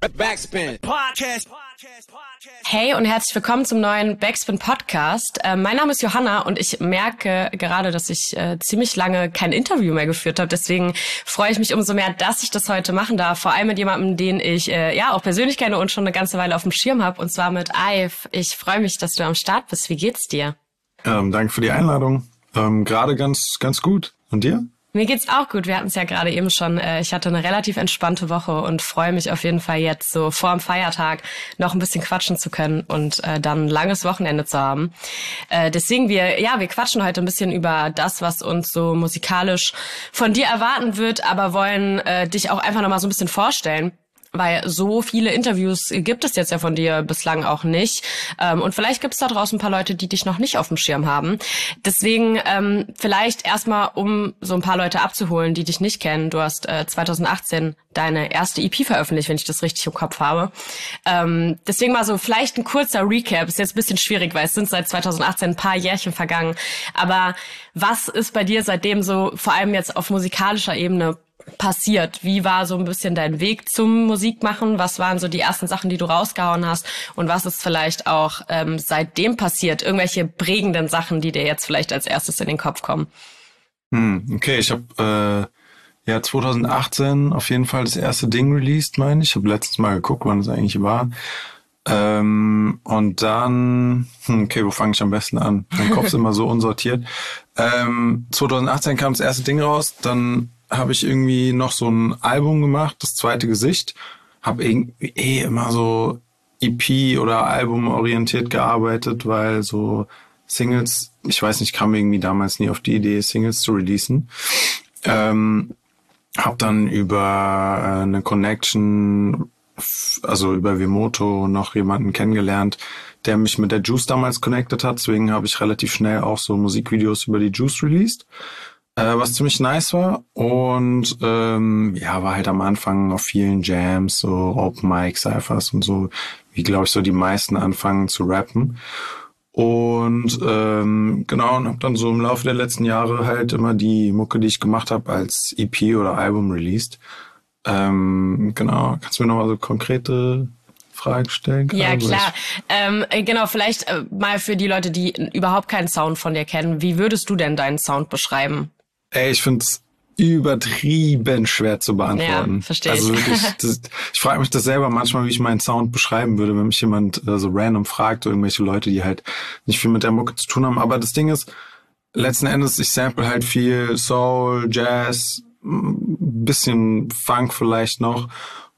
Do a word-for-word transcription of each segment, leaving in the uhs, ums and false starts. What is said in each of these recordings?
Backspin Podcast. Hey und herzlich willkommen zum neuen Backspin Podcast. Äh, mein Name ist Johanna und ich merke gerade, dass ich äh, ziemlich lange kein Interview mehr geführt habe. Deswegen freue ich mich umso mehr, dass ich das heute machen darf. Vor allem mit jemandem, den ich äh, ja auch persönlich kenne und schon eine ganze Weile auf dem Schirm habe. Und zwar mit Ive. Ich freue mich, dass du am Start bist. Wie geht's dir? Ähm, danke für die Einladung. Ähm, gerade ganz, ganz gut. Und dir? Mir geht's auch gut. Wir hatten es ja gerade eben schon. Äh, ich hatte eine relativ entspannte Woche und freue mich auf jeden Fall jetzt so vor dem Feiertag noch ein bisschen quatschen zu können und äh, dann ein langes Wochenende zu haben. Äh, deswegen wir, ja, wir quatschen heute ein bisschen über das, was uns so musikalisch von dir erwarten wird, aber wollen äh, dich auch einfach nochmal so ein bisschen vorstellen. Weil so viele Interviews gibt es jetzt ja von dir bislang auch nicht. Ähm, und vielleicht gibt es da draußen ein paar Leute, die dich noch nicht auf dem Schirm haben. Deswegen ähm, vielleicht erstmal, um so ein paar Leute abzuholen, die dich nicht kennen. Du hast äh, zwanzig achtzehn deine erste E P veröffentlicht, wenn ich das richtig im Kopf habe. Ähm, deswegen mal so vielleicht ein kurzer Recap. Ist jetzt ein bisschen schwierig, weil es sind seit zwanzig achtzehn ein paar Jährchen vergangen. Aber was ist bei dir seitdem so, vor allem jetzt auf musikalischer Ebene, passiert? Wie war so ein bisschen dein Weg zum Musikmachen? Was waren so die ersten Sachen, die du rausgehauen hast? Und was ist vielleicht auch ähm, seitdem passiert? Irgendwelche prägenden Sachen, die dir jetzt vielleicht als erstes in den Kopf kommen? Hm, okay, ich habe äh, ja zwanzig achtzehn auf jeden Fall das erste Ding released, meine ich. Ich habe letztens mal geguckt, wann es eigentlich war. Ähm, und dann, hm, okay, wo fange ich am besten an? Mein Kopf ist immer so unsortiert. Ähm, zwanzig achtzehn kam das erste Ding raus, dann habe ich irgendwie noch so ein Album gemacht, das zweite Gesicht. Habe irgendwie eh immer so E P oder Album orientiert gearbeitet, weil so Singles, ich weiß nicht, kam irgendwie damals nie auf die Idee, Singles zu releasen. Ähm, habe dann über äh, eine Connection, also über Vimoto noch jemanden kennengelernt, der mich mit der Juice damals connected hat. Deswegen habe ich relativ schnell auch so Musikvideos über die Juice released. Äh, was ziemlich nice war und ähm, ja, war halt am Anfang auf vielen Jams, so Open Mic, Cyphers und so, wie glaube ich so die meisten anfangen zu rappen. Und ähm, genau, und habe dann so im Laufe der letzten Jahre halt immer die Mucke, die ich gemacht habe, als E P oder Album released. Ähm, genau, kannst du mir nochmal so konkrete Fragen stellen? Ja, klar. Ähm, genau, vielleicht äh, mal für die Leute, die überhaupt keinen Sound von dir kennen. Wie würdest du denn deinen Sound beschreiben? Ey, ich find's übertrieben schwer zu beantworten. Ja, verstehe also ich. wirklich, das, ich frage mich das selber manchmal, wie ich meinen Sound beschreiben würde, wenn mich jemand äh, so random fragt, irgendwelche Leute, die halt nicht viel mit der Mucke zu tun haben. Aber das Ding ist, letzten Endes, ich sample halt viel Soul, Jazz, ein bisschen Funk vielleicht noch.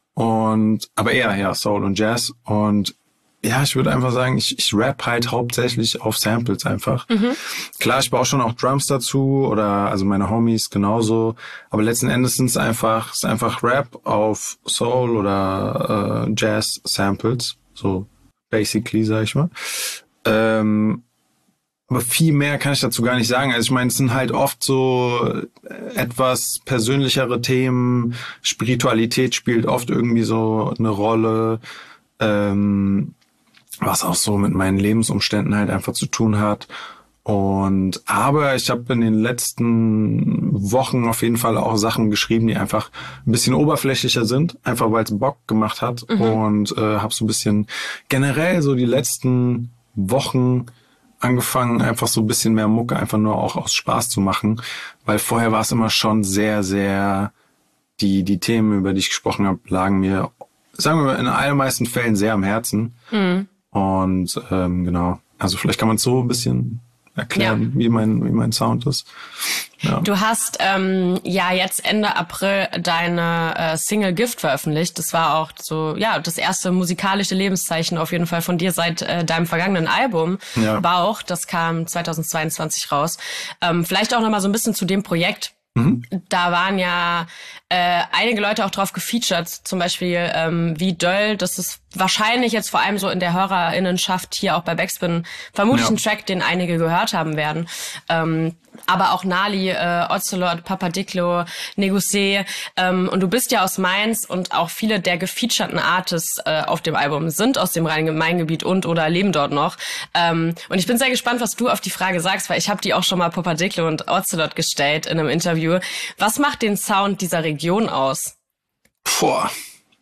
Und aber eher ja Soul und Jazz. Und ja, ich würde einfach sagen, ich, ich rap halt hauptsächlich auf Samples einfach. Mhm. Klar, ich baue schon auch Drums dazu oder also meine Homies genauso. Aber letzten Endes sind es einfach, ist einfach Rap auf Soul oder äh, Jazz Samples. So basically, sag ich mal. Ähm, aber viel mehr kann ich dazu gar nicht sagen. Also ich meine, es sind halt oft so etwas persönlichere Themen. Spiritualität spielt oft irgendwie so eine Rolle. Ähm, was auch so mit meinen Lebensumständen halt einfach zu tun hat. Und aber ich habe in den letzten Wochen auf jeden Fall auch Sachen geschrieben, die einfach ein bisschen oberflächlicher sind, einfach weil es Bock gemacht hat. Mhm. Und äh, habe so ein bisschen generell so die letzten Wochen angefangen, einfach so ein bisschen mehr Mucke einfach nur auch aus Spaß zu machen, weil vorher war es immer schon sehr, sehr, die die Themen, über die ich gesprochen habe, lagen mir, sagen wir mal, in den allermeisten Fällen sehr am Herzen. Mhm. Und ähm, genau, also vielleicht kann man es so ein bisschen erklären, ja. wie mein wie mein Sound ist. Ja. Du hast ähm, ja jetzt Ende April deine äh, Single Gift veröffentlicht. Das war auch so ja das erste musikalische Lebenszeichen auf jeden Fall von dir seit äh, deinem vergangenen Album. Ja. Bauch, das kam zweitausendzweiundzwanzig raus. Ähm, vielleicht auch nochmal so ein bisschen zu dem Projekt. Mhm. Da waren ja äh, einige Leute auch drauf gefeatured, zum Beispiel ähm, wie Döll, das ist wahrscheinlich jetzt vor allem so in der HörerInnenschaft hier auch bei Backspin vermutlich ja. ein Track, den einige gehört haben werden. Ähm, aber auch Nali, äh, Ocelot, Papadiklo, Negusé ähm, und du bist ja aus Mainz und auch viele der gefeaturten Artists äh, auf dem Album sind aus dem Rhein-Main-Gebiet und oder leben dort noch. Ähm, und ich bin sehr gespannt, was du auf die Frage sagst, weil ich habe die auch schon mal Papadiklo und Ocelot gestellt in einem Interview. Was macht den Sound dieser Region aus? Boah.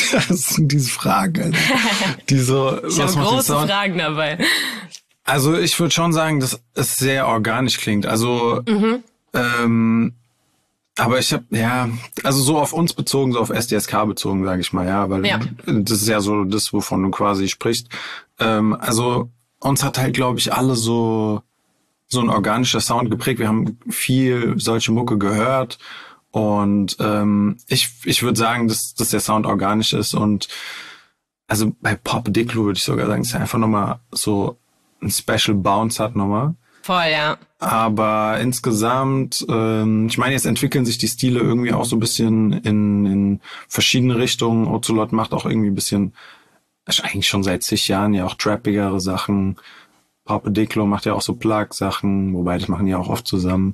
Das sind diese Fragen, Alter. Die so, ich habe große Fragen dabei. Also ich würde schon sagen, dass es sehr organisch klingt. Also, mhm. ähm, aber ich habe, ja, also so auf uns bezogen, so auf S D S K bezogen, sage ich mal, ja, weil ja. das ist ja so das, wovon du quasi sprichst. Ähm, also uns hat halt, glaube ich, alle so so ein organischer Sound geprägt. Wir haben viel solche Mucke gehört und ähm, ich ich würde sagen, dass dass der Sound organisch ist und also bei Papa Diclo würde ich sogar sagen, dass er einfach nochmal so ein Special Bounce hat nochmal. Voll, ja. Aber insgesamt, ähm, ich meine, jetzt entwickeln sich die Stile irgendwie auch so ein bisschen in, in verschiedene Richtungen. Ocelot macht auch irgendwie ein bisschen, eigentlich schon seit zig Jahren ja auch trappigere Sachen. Papa Diclo macht ja auch so Plug-Sachen, wobei das machen die auch oft zusammen.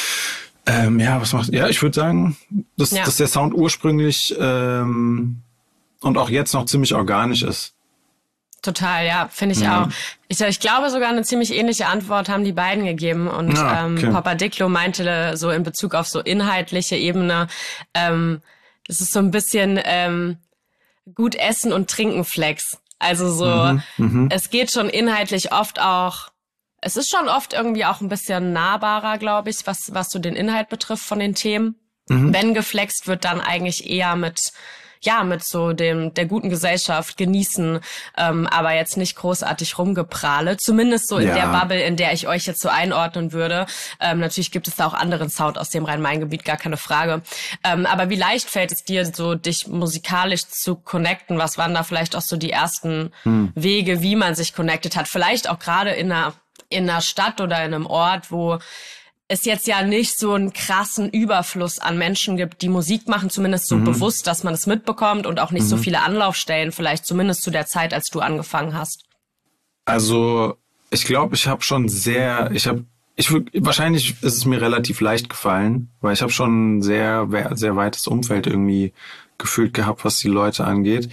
Ähm, ja, was macht, ja, ich würde sagen, dass, ja. dass der Sound ursprünglich ähm, und auch jetzt noch ziemlich organisch ist. Total, ja, finde ich ja. auch. Ich, ich glaube sogar eine ziemlich ähnliche Antwort haben die beiden gegeben und ja, okay. ähm, Papa Diclo meinte so in Bezug auf so inhaltliche Ebene, ähm, es ist so ein bisschen ähm, gut essen und trinken Flex. Also so, mhm, mhm. es geht schon inhaltlich oft auch, es ist schon oft irgendwie auch ein bisschen nahbarer, glaube ich, was was so den Inhalt betrifft von den Themen. Mhm. Wenn geflext wird, dann eigentlich eher mit ja, mit so dem der guten Gesellschaft genießen, ähm, aber jetzt nicht großartig rumgeprahle. Zumindest so in ja. der Bubble, in der ich euch jetzt so einordnen würde. Ähm, natürlich gibt es da auch anderen Sound aus dem Rhein-Main-Gebiet, gar keine Frage. Ähm, aber wie leicht fällt es dir, so dich musikalisch zu connecten? Was waren da vielleicht auch so die ersten hm. Wege, wie man sich connected hat? Vielleicht auch gerade in einer in einer Stadt oder in einem Ort, wo es jetzt ja nicht so einen krassen Überfluss an Menschen gibt, die Musik machen, zumindest so mhm. bewusst, dass man es mitbekommt und auch nicht mhm. so viele Anlaufstellen, vielleicht zumindest zu der Zeit, als du angefangen hast. Also ich glaube, ich habe schon sehr, ich habe, ich wahrscheinlich ist es mir relativ leicht gefallen, weil ich habe schon ein sehr, sehr weites Umfeld irgendwie gefühlt gehabt, was die Leute angeht.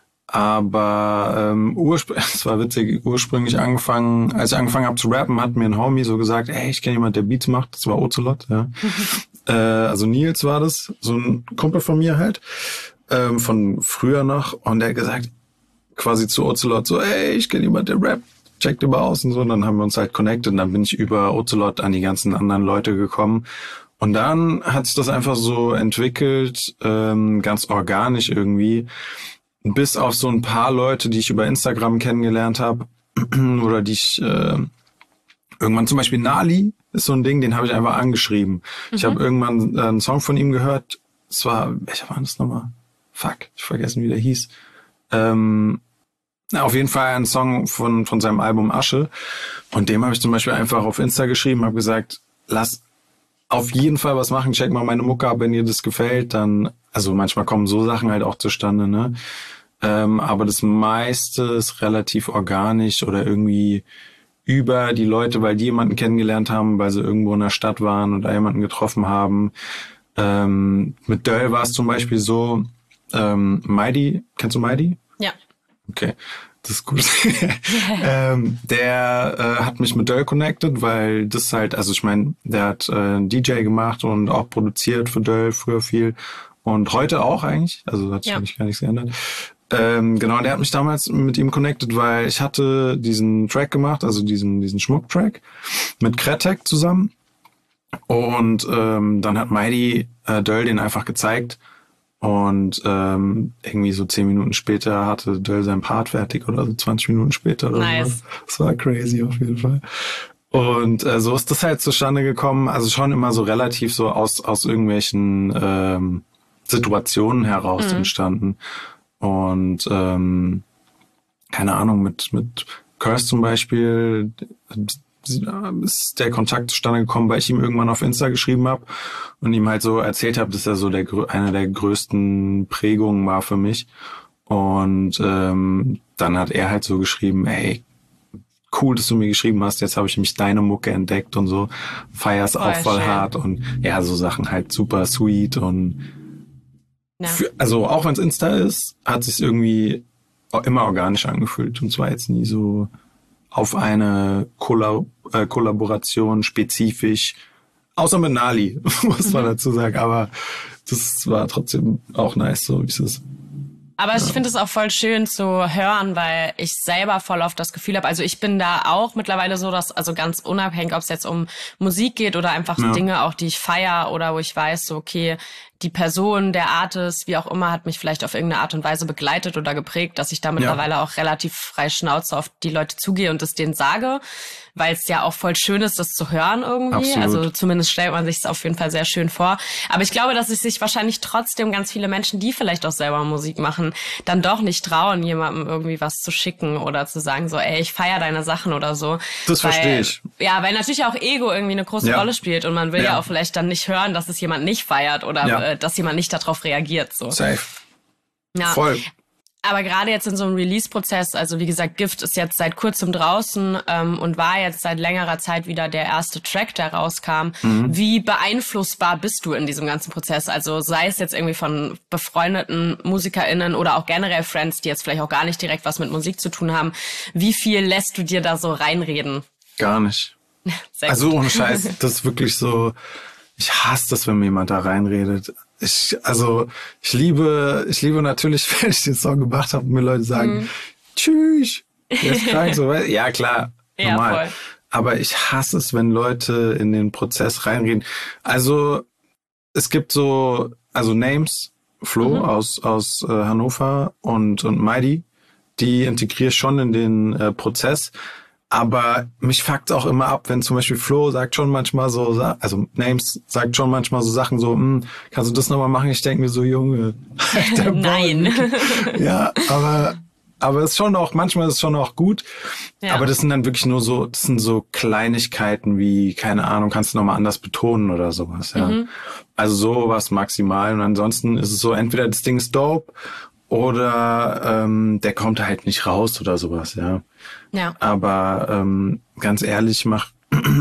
Aber ähm, ursprünglich, es war witzig, ursprünglich angefangen, als ich angefangen habe zu rappen, hat mir ein Homie so gesagt, ey, ich kenne jemanden, der Beats macht, das war Ocelot, ja. äh, also Nils war das, so ein Kumpel von mir halt, ähm, von früher noch, und der hat gesagt, quasi zu Ocelot, so, ey, ich kenne jemanden, der rappt, checkt über aus und so, und dann haben wir uns halt connected, und dann bin ich über Ocelot an die ganzen anderen Leute gekommen. Und dann hat sich das einfach so entwickelt, ähm, ganz organisch irgendwie, bis auf so ein paar Leute, die ich über Instagram kennengelernt habe oder die ich äh, irgendwann, zum Beispiel Nali ist so ein Ding, den habe ich einfach angeschrieben. Mhm. Ich habe irgendwann äh, einen Song von ihm gehört. Es war, welcher war das nochmal? Fuck, ich vergessen, wie der hieß. Ähm, na, auf jeden Fall ein Song von von seinem Album Asche. Und dem habe ich zum Beispiel einfach auf Insta geschrieben, habe gesagt, lass auf jeden Fall was machen, check mal meine Mucke ab, wenn dir das gefällt, dann, also manchmal kommen so Sachen halt auch zustande, ne? Ähm, aber das meiste ist relativ organisch oder irgendwie über die Leute, weil die jemanden kennengelernt haben, weil sie irgendwo in der Stadt waren oder jemanden getroffen haben. Ähm, mit Döll war es zum Beispiel so, ähm, Mighty, kennst du Mighty? Ja. Okay. Das ist gut. ähm, der äh, hat mich mit Döll connected, weil das halt, also ich meine, der hat äh, D J gemacht und auch produziert für Döll früher viel und heute auch eigentlich, also hat sich ja. gar nichts geändert. Ähm, genau, der hat mich damals mit ihm connected, weil ich hatte diesen Track gemacht, also diesen diesen Schmuck-Track mit Kretek zusammen und ähm, dann hat Mighty äh, Döll den einfach gezeigt. Und ähm, irgendwie so zehn Minuten später hatte Döll sein Part fertig oder so zwanzig Minuten später oder nice. so. Das war crazy auf jeden Fall. Und äh, so ist das halt zustande gekommen. Also schon immer so relativ so aus aus irgendwelchen ähm, Situationen heraus mhm. entstanden. Und ähm, keine Ahnung, mit mit Curse zum Beispiel ist der Kontakt zustande gekommen, weil ich ihm irgendwann auf Insta geschrieben habe und ihm halt so erzählt habe, dass er so der eine der größten Prägungen war für mich. Und ähm, dann hat er halt so geschrieben, ey, cool, dass du mir geschrieben hast, jetzt habe ich mich deine Mucke entdeckt und so, feier's auch voll schön. Hart und ja, so Sachen halt super sweet und ja. für, also auch wenn es Insta ist, hat sich irgendwie auch immer organisch angefühlt und zwar jetzt nie so auf eine Kollab- äh, Kollaboration spezifisch, außer mit Nali, muss man dazu sagen, aber das war trotzdem auch nice, so wie es ist. Aber ich finde es auch voll schön zu hören, weil ich selber voll oft das Gefühl habe, also ich bin da auch mittlerweile so, dass, also ganz unabhängig, ob es jetzt um Musik geht oder einfach Ja. Dinge auch, die ich feiere oder wo ich weiß, so okay, die Person, der Artist, wie auch immer, hat mich vielleicht auf irgendeine Art und Weise begleitet oder geprägt, dass ich da mittlerweile ja. auch relativ frei Schnauze auf die Leute zugehe und es denen sage, weil es ja auch voll schön ist, das zu hören irgendwie. Absolut. Also zumindest stellt man sich es auf jeden Fall sehr schön vor. Aber ich glaube, dass es sich wahrscheinlich trotzdem ganz viele Menschen, die vielleicht auch selber Musik machen, dann doch nicht trauen, jemandem irgendwie was zu schicken oder zu sagen so, ey, ich feiere deine Sachen oder so. Das weil, verstehe ich. Ja, weil natürlich auch Ego irgendwie eine große Ja. Rolle spielt und man will ja. Ja. auch vielleicht dann nicht hören, dass es jemand nicht feiert oder Ja. äh, dass jemand nicht darauf reagiert. So. Safe. Ja. Voll. Aber gerade jetzt in so einem Release-Prozess, also wie gesagt, Gift ist jetzt seit kurzem draußen ähm, und war jetzt seit längerer Zeit wieder der erste Track, der rauskam. Mhm. Wie beeinflussbar bist du in diesem ganzen Prozess? Also sei es jetzt irgendwie von befreundeten MusikerInnen oder auch generell Friends, die jetzt vielleicht auch gar nicht direkt was mit Musik zu tun haben. Wie viel lässt du dir da so reinreden? Gar nicht. Sehr Also gut. ohne Scheiß, das ist wirklich so, ich hasse das, wenn mir jemand da reinredet. Ich, also, ich liebe, ich liebe natürlich, wenn ich den Song gemacht habe und mir Leute sagen, Mhm. tschüss, der ist krank, so, weil- ja klar, Ja, normal. voll. Aber ich hasse es, wenn Leute in den Prozess reinreden. Also, es gibt so, also Names, Flo Mhm. aus, aus äh, Hannover und, und Mighty, die integriere ich schon in den äh, Prozess. Aber mich fuckt auch immer ab, wenn zum Beispiel Flo sagt schon manchmal so, Sa- also Names sagt schon manchmal so Sachen so, hm, kannst du das nochmal machen? Ich denke mir so, Junge, halt der Nein. Boy. Ja, aber, aber es ist schon auch, manchmal ist es schon auch gut. Ja. Aber das sind dann wirklich nur so, das sind so Kleinigkeiten wie, keine Ahnung, kannst du nochmal anders betonen oder sowas, ja. Mhm. Also sowas maximal. Und ansonsten ist es so, entweder das Ding ist dope oder ähm, der kommt halt nicht raus oder sowas, ja. Ja. Aber ähm, ganz ehrlich, ich mach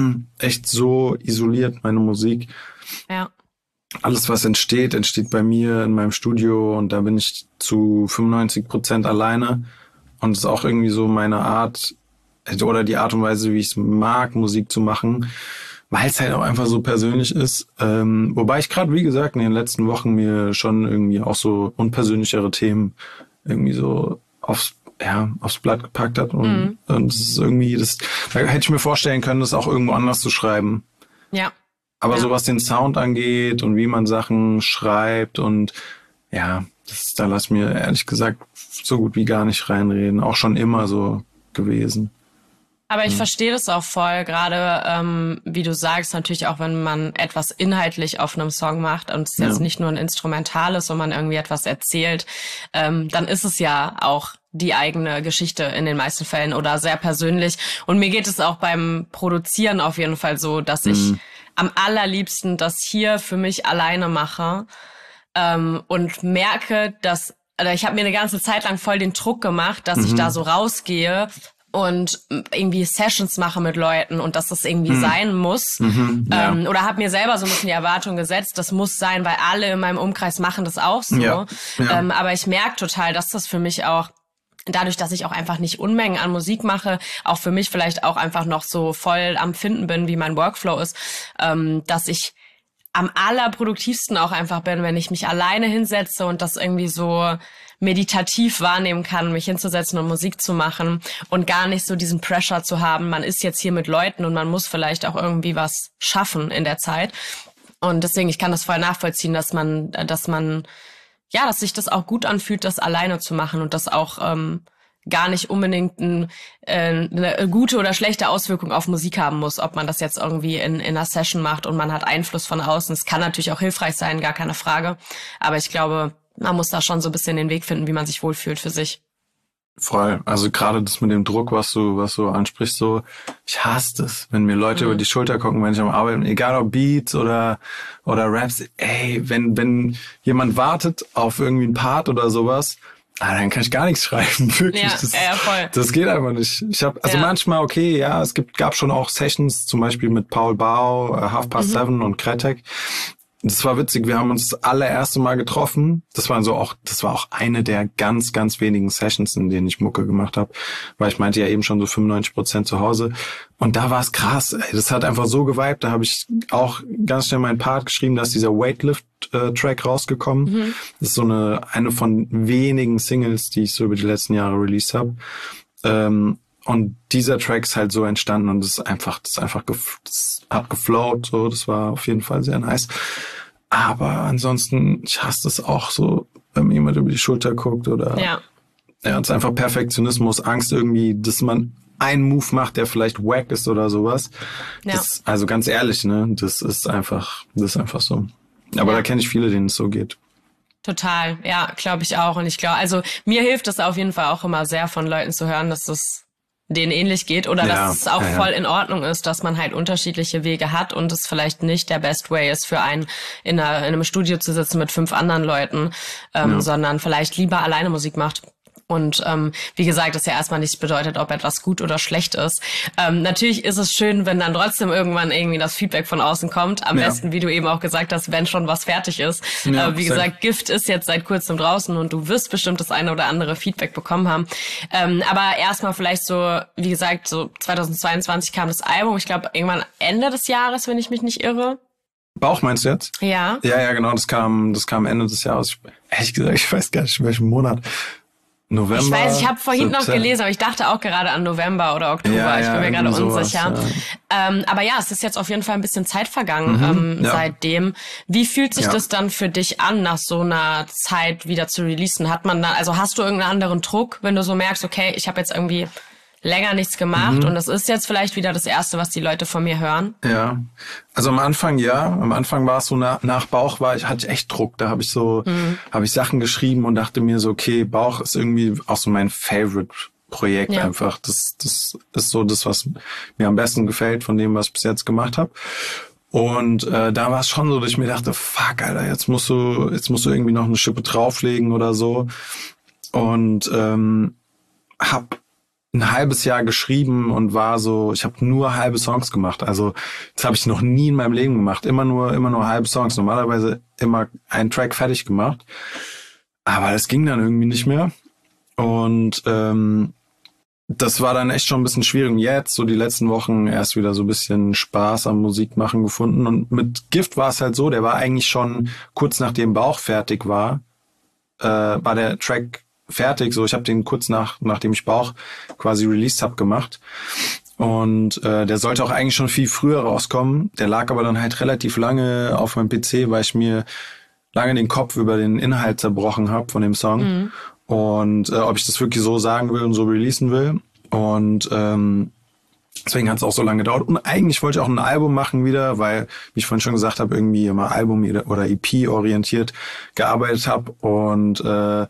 echt so isoliert meine Musik. Ja. Alles, was entsteht, entsteht bei mir in meinem Studio und da bin ich zu fünfundneunzig Prozent alleine. Und es ist auch irgendwie so meine Art oder die Art und Weise, wie ich es mag, Musik zu machen, weil es halt auch einfach so persönlich ist. Ähm, wobei ich gerade, wie gesagt, in den letzten Wochen mir schon irgendwie auch so unpersönlichere Themen irgendwie so aufs ja, aufs Blatt gepackt hat und, Mhm. und es ist irgendwie, das, da hätte ich mir vorstellen können, das auch irgendwo anders zu schreiben. Ja. Aber Ja. so was den Sound angeht und wie man Sachen schreibt und ja, das, da lass mir ehrlich gesagt so gut wie gar nicht reinreden. Auch schon immer so gewesen. Aber ich verstehe das auch voll, gerade ähm, wie du sagst, natürlich auch, wenn man etwas inhaltlich auf einem Song macht und es Ja. jetzt nicht nur ein Instrumental ist und man irgendwie etwas erzählt, ähm, dann ist es ja auch die eigene Geschichte in den meisten Fällen oder sehr persönlich. Und mir geht es auch beim Produzieren auf jeden Fall so, dass ich Mhm. am allerliebsten das hier für mich alleine mache ähm, und merke, dass, also ich habe mir eine ganze Zeit lang voll den Druck gemacht, dass ich da so rausgehe und irgendwie Sessions mache mit Leuten und dass das irgendwie sein muss. Mhm, ja. Ähm, oder habe mir selber so ein bisschen die Erwartung gesetzt, das muss sein, weil alle in meinem Umkreis machen das auch so. Ja, ja. Ähm, aber ich merke total, dass das für mich auch, dadurch, dass ich auch einfach nicht Unmengen an Musik mache, auch für mich vielleicht auch einfach noch so voll am Finden bin, wie mein Workflow ist, ähm, dass ich am allerproduktivsten auch einfach bin, wenn ich mich alleine hinsetze und das irgendwie so meditativ wahrnehmen kann, mich hinzusetzen und Musik zu machen und gar nicht so diesen Pressure zu haben, man ist jetzt hier mit Leuten und man muss vielleicht auch irgendwie was schaffen in der Zeit. Und deswegen, ich kann das voll nachvollziehen, dass man, dass man, ja, dass sich das auch gut anfühlt, das alleine zu machen und das auch ähm, gar nicht unbedingt ein, äh, eine gute oder schlechte Auswirkung auf Musik haben muss, ob man das jetzt irgendwie in, in einer Session macht und man hat Einfluss von außen. Es kann natürlich auch hilfreich sein, gar keine Frage. Aber ich glaube, man muss da schon so ein bisschen den Weg finden, wie man sich wohlfühlt für sich. Voll. Also gerade das mit dem Druck, was du, was du ansprichst, so, ich hasse das, wenn mir Leute Mhm. über die Schulter gucken, wenn ich am Arbeiten, egal ob Beats oder, oder Raps, ey, wenn, wenn jemand wartet auf irgendwie einen Part oder sowas, ah, dann kann ich gar nichts schreiben, wirklich. Ja, das, ja, voll. das geht einfach nicht. Ich habe also Ja. manchmal, okay, ja, es gibt, gab schon auch Sessions, zum Beispiel mit Paul Bau, äh, Half Past Mhm. Seven und Kretek. das war witzig, wir haben uns das allererste Mal getroffen. Das war so auch, das war auch eine der ganz, ganz wenigen Sessions, in denen ich Mucke gemacht habe, weil ich meinte ja eben schon so fünfundneunzig Prozent zu Hause. Und da war es krass, ey. Das hat einfach so geweibt. Da habe ich auch ganz schnell meinen Part geschrieben, da ist dieser Weightlift-Track rausgekommen. Mhm. Das ist so eine eine von wenigen Singles, die ich so über die letzten Jahre released habe. Ähm, Und dieser Track ist halt so entstanden und es ist einfach, das ist einfach, gef- das hat geflowt, so, das war auf jeden Fall sehr nice. Aber ansonsten, ich hasse das auch so, wenn mir jemand über die Schulter guckt oder, ja, ja, es ist einfach Perfektionismus, Angst irgendwie, dass man einen Move macht, der vielleicht wack ist oder sowas. Ja. Das, also ganz ehrlich, ne, das ist einfach, das ist einfach so. Aber ja. da kenne ich viele, denen es so geht. Total, ja, glaube ich auch. Und ich glaube, also mir hilft es auf jeden Fall auch immer sehr von Leuten zu hören, dass das denen ähnlich geht oder ja, dass es auch ja, ja. voll in Ordnung ist, dass man halt unterschiedliche Wege hat und es vielleicht nicht der Best Way ist für einen, in, einer, in einem Studio zu sitzen mit fünf anderen Leuten, ähm, Ja. sondern vielleicht lieber alleine Musik macht. Und ähm, wie gesagt, das ja erstmal nicht bedeutet, ob etwas gut oder schlecht ist. Ähm, natürlich ist es schön, wenn dann trotzdem irgendwann irgendwie das Feedback von außen kommt. Am Ja. besten, wie du eben auch gesagt hast, wenn schon was fertig ist. Ja, äh, wie safe. gesagt, Gift ist jetzt seit kurzem draußen und du wirst bestimmt das eine oder andere Feedback bekommen haben. Ähm, aber erstmal vielleicht so, wie gesagt, so zweitausendzweiundzwanzig kam das Album. Ich glaube, irgendwann Ende des Jahres, wenn ich mich nicht irre. Bauch meinst du jetzt? Ja. Ja, ja, genau, das kam, das kam Ende des Jahres. Ich, ehrlich gesagt, ich weiß gar nicht, in welchem Monat. November. Ich weiß, ich habe vorhin noch September. gelesen, aber ich dachte auch gerade an November oder Oktober. Ja, ich bin ja, mir gerade irgendwie sowas, unsicher. ja. Ähm, aber ja, es ist jetzt auf jeden Fall ein bisschen Zeit vergangen Mhm, ähm, ja. seitdem. Wie fühlt sich Ja. das dann für dich an, nach so einer Zeit wieder zu releasen? Hat man da, also hast du irgendeinen anderen Druck, wenn du so merkst, okay, ich habe jetzt irgendwie länger nichts gemacht Mhm. und das ist jetzt vielleicht wieder das Erste, was die Leute von mir hören? Ja, also am Anfang ja, am Anfang war es so, nach, nach Bauch war ich, hatte ich echt Druck, da habe ich so, Mhm. habe ich Sachen geschrieben und dachte mir so, okay, Bauch ist irgendwie auch so mein Favorite Projekt Ja. einfach, das, das ist so das, was mir am besten gefällt von dem, was ich bis jetzt gemacht habe. Und äh, da war es schon so, dass ich mir dachte, fuck, Alter, jetzt musst du, jetzt musst du irgendwie noch eine Schippe drauflegen oder so. Und ähm, hab ein halbes Jahr geschrieben und war so, ich habe nur halbe Songs gemacht. Also das habe ich noch nie in meinem Leben gemacht. Immer nur, immer nur halbe Songs. Normalerweise immer einen Track fertig gemacht. Aber das ging dann irgendwie nicht mehr. Und ähm, das war dann echt schon ein bisschen schwierig. Und jetzt, so die letzten Wochen, erst wieder so ein bisschen Spaß am Musikmachen gefunden. Und mit Gift war es halt so, der war eigentlich schon kurz nachdem Bauch fertig war, äh, war der Track fertig. So, ich habe den kurz nach nachdem ich Bauch quasi released habe gemacht. Und äh, der sollte auch eigentlich schon viel früher rauskommen. Der lag aber dann halt relativ lange auf meinem P C, weil ich mir lange den Kopf über den Inhalt zerbrochen habe von dem Song. Mhm. Und äh, ob ich das wirklich so sagen will und so releasen will. Und ähm, deswegen hat es auch so lange gedauert. Und eigentlich wollte ich auch ein Album machen wieder, weil, wie ich vorhin schon gesagt habe, irgendwie immer Album oder E P orientiert gearbeitet habe. Und äh,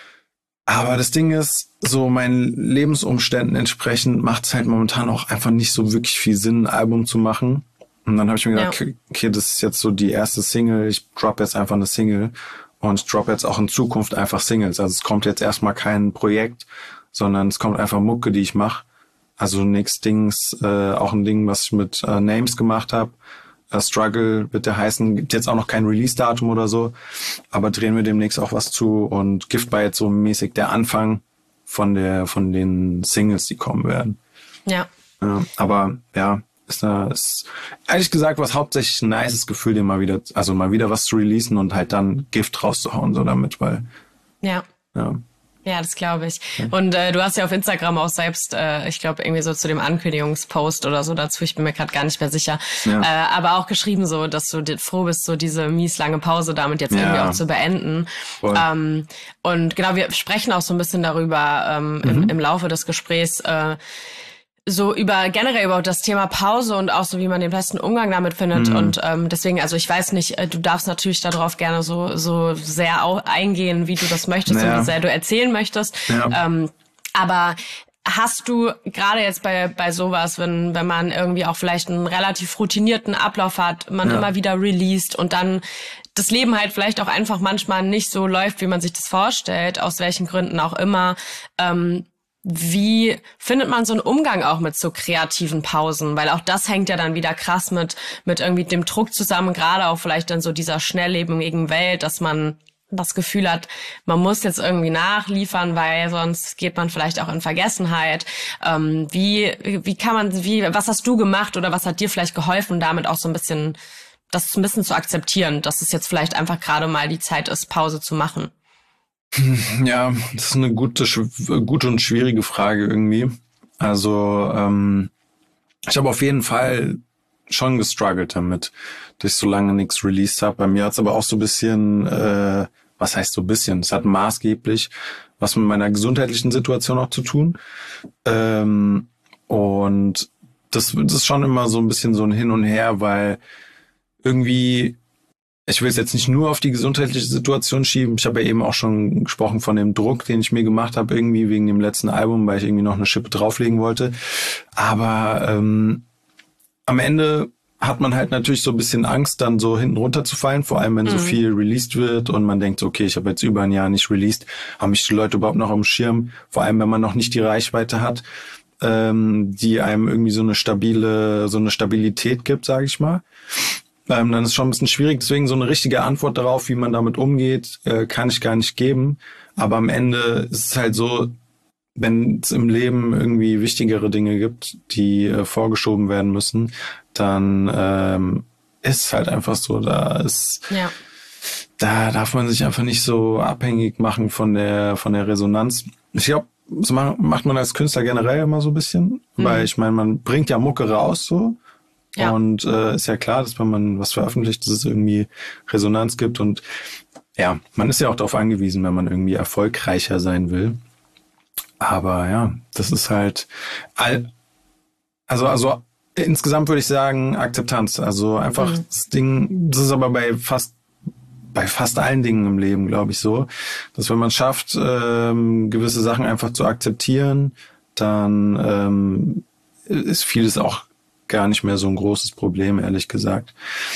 aber das Ding ist, so meinen Lebensumständen entsprechend macht es halt momentan auch einfach nicht so wirklich viel Sinn, ein Album zu machen. Und dann habe ich mir gedacht, Ja. okay, okay, das ist jetzt so die erste Single, ich drop jetzt einfach eine Single und ich drop jetzt auch in Zukunft einfach Singles. Also es kommt jetzt erstmal kein Projekt, sondern es kommt einfach Mucke, die ich mache. Also nix Dings, äh, auch ein Ding, was ich mit äh, Names gemacht habe. Uh, Struggle wird der heißen, gibt jetzt auch noch kein Release-Datum oder so, aber drehen wir demnächst auch was zu und Gift war jetzt so mäßig der Anfang von der von den Singles, die kommen werden. Ja. Ja, aber ja, ist, da, ist ehrlich gesagt was hauptsächlich ein nices Gefühl, den mal wieder, also mal wieder was zu releasen und halt dann Gift rauszuhauen so damit, weil Ja. ja. Ja, das glaube ich. Und äh, du hast ja auf Instagram auch selbst, äh, ich glaube, irgendwie so zu dem Ankündigungspost oder so dazu, ich bin mir gerade gar nicht mehr sicher, Ja. äh, aber auch geschrieben so, dass du dir froh bist, so diese mies lange Pause damit jetzt Ja. irgendwie auch zu beenden. Voll. Ähm, und genau, wir sprechen auch so ein bisschen darüber ähm, im, Mhm. im Laufe des Gesprächs, äh, so über generell über das Thema Pause und auch so, wie man den besten Umgang damit findet. Mhm. Und ähm, deswegen, also ich weiß nicht, äh, du darfst natürlich darauf gerne so so sehr au- eingehen, wie du das möchtest Ja. und wie sehr du erzählen möchtest. Ja. Ähm, aber hast du gerade jetzt bei bei sowas, wenn wenn man irgendwie auch vielleicht einen relativ routinierten Ablauf hat, man Ja. immer wieder released und dann das Leben halt vielleicht auch einfach manchmal nicht so läuft, wie man sich das vorstellt, aus welchen Gründen auch immer, ähm, wie findet man so einen Umgang auch mit so kreativen Pausen? Weil auch das hängt ja dann wieder krass mit mit irgendwie dem Druck zusammen, gerade auch vielleicht in so dieser schnelllebigen Welt, dass man das Gefühl hat, man muss jetzt irgendwie nachliefern, weil sonst geht man vielleicht auch in Vergessenheit. Ähm, wie wie kann man, wie was hast du gemacht oder was hat dir vielleicht geholfen, damit auch so ein bisschen das ein bisschen zu akzeptieren, dass es jetzt vielleicht einfach gerade mal die Zeit ist, Pause zu machen? Ja, das ist eine gute, gute und schwierige Frage irgendwie. Also ähm, ich habe auf jeden Fall schon gestruggelt damit, dass ich so lange nichts released habe. Bei mir hat es aber auch so ein bisschen, äh, was heißt so ein bisschen? Es hat maßgeblich was mit meiner gesundheitlichen Situation auch zu tun. Ähm, und das, das ist schon immer so ein bisschen so ein Hin und Her, weil irgendwie, ich will es jetzt nicht nur auf die gesundheitliche Situation schieben. Ich habe ja eben auch schon gesprochen von dem Druck, den ich mir gemacht habe, irgendwie wegen dem letzten Album, weil ich irgendwie noch eine Schippe drauflegen wollte. Aber ähm, am Ende hat man halt natürlich so ein bisschen Angst, dann so hinten runterzufallen, vor allem wenn mhm. so viel released wird und man denkt, okay, ich habe jetzt über ein Jahr nicht released, haben mich die Leute überhaupt noch am Schirm, vor allem wenn man noch nicht die Reichweite hat, ähm, die einem irgendwie so eine stabile, so eine Stabilität gibt, sage ich mal. Ähm, dann ist es schon ein bisschen schwierig, deswegen so eine richtige Antwort darauf, wie man damit umgeht, äh, kann ich gar nicht geben, aber am Ende ist es halt so, wenn es im Leben irgendwie wichtigere Dinge gibt, die äh, vorgeschoben werden müssen, dann ähm, ist es halt einfach so, da ist, ja. da darf man sich einfach nicht so abhängig machen von der von der Resonanz. Ich glaube, das macht man als Künstler generell immer so ein bisschen, mhm. weil ich meine, man bringt ja Mucke raus so ja. und äh, ist ja klar, dass wenn man was veröffentlicht, dass es irgendwie Resonanz gibt und ja, man ist ja auch darauf angewiesen, wenn man irgendwie erfolgreicher sein will. Aber ja, das ist halt, all, also also insgesamt würde ich sagen Akzeptanz. Also einfach mhm. das Ding, das ist aber bei fast bei fast allen Dingen im Leben, glaube ich, so, dass wenn man schafft, ähm, gewisse Sachen einfach zu akzeptieren, dann ähm, ist vieles auch gar nicht mehr so ein großes Problem, ehrlich gesagt.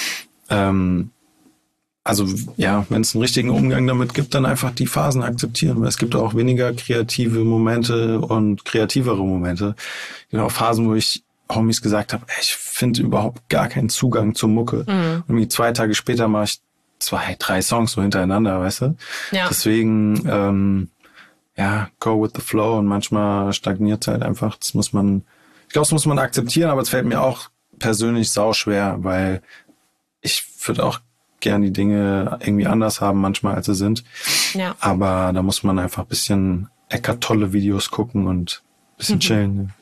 Ähm, Also ja, wenn es einen richtigen Umgang damit gibt, dann einfach die Phasen akzeptieren. Weil es gibt auch weniger kreative Momente und kreativere Momente. Genau, Phasen, wo ich Homies gesagt habe, ich finde überhaupt gar keinen Zugang zur Mucke. Mhm. Und zwei Tage später mache ich zwei, drei Songs so hintereinander, weißt du? Ja. Deswegen, ähm, ja, go with the flow und manchmal stagniert es halt einfach. Das muss man, ich glaube, das muss man akzeptieren, aber es fällt mir auch persönlich sauschwer, weil ich würde auch gern die Dinge irgendwie anders haben manchmal, als sie sind. Ja. Aber da muss man einfach ein bisschen Eckart Tolle Videos gucken und ein bisschen chillen. Ne?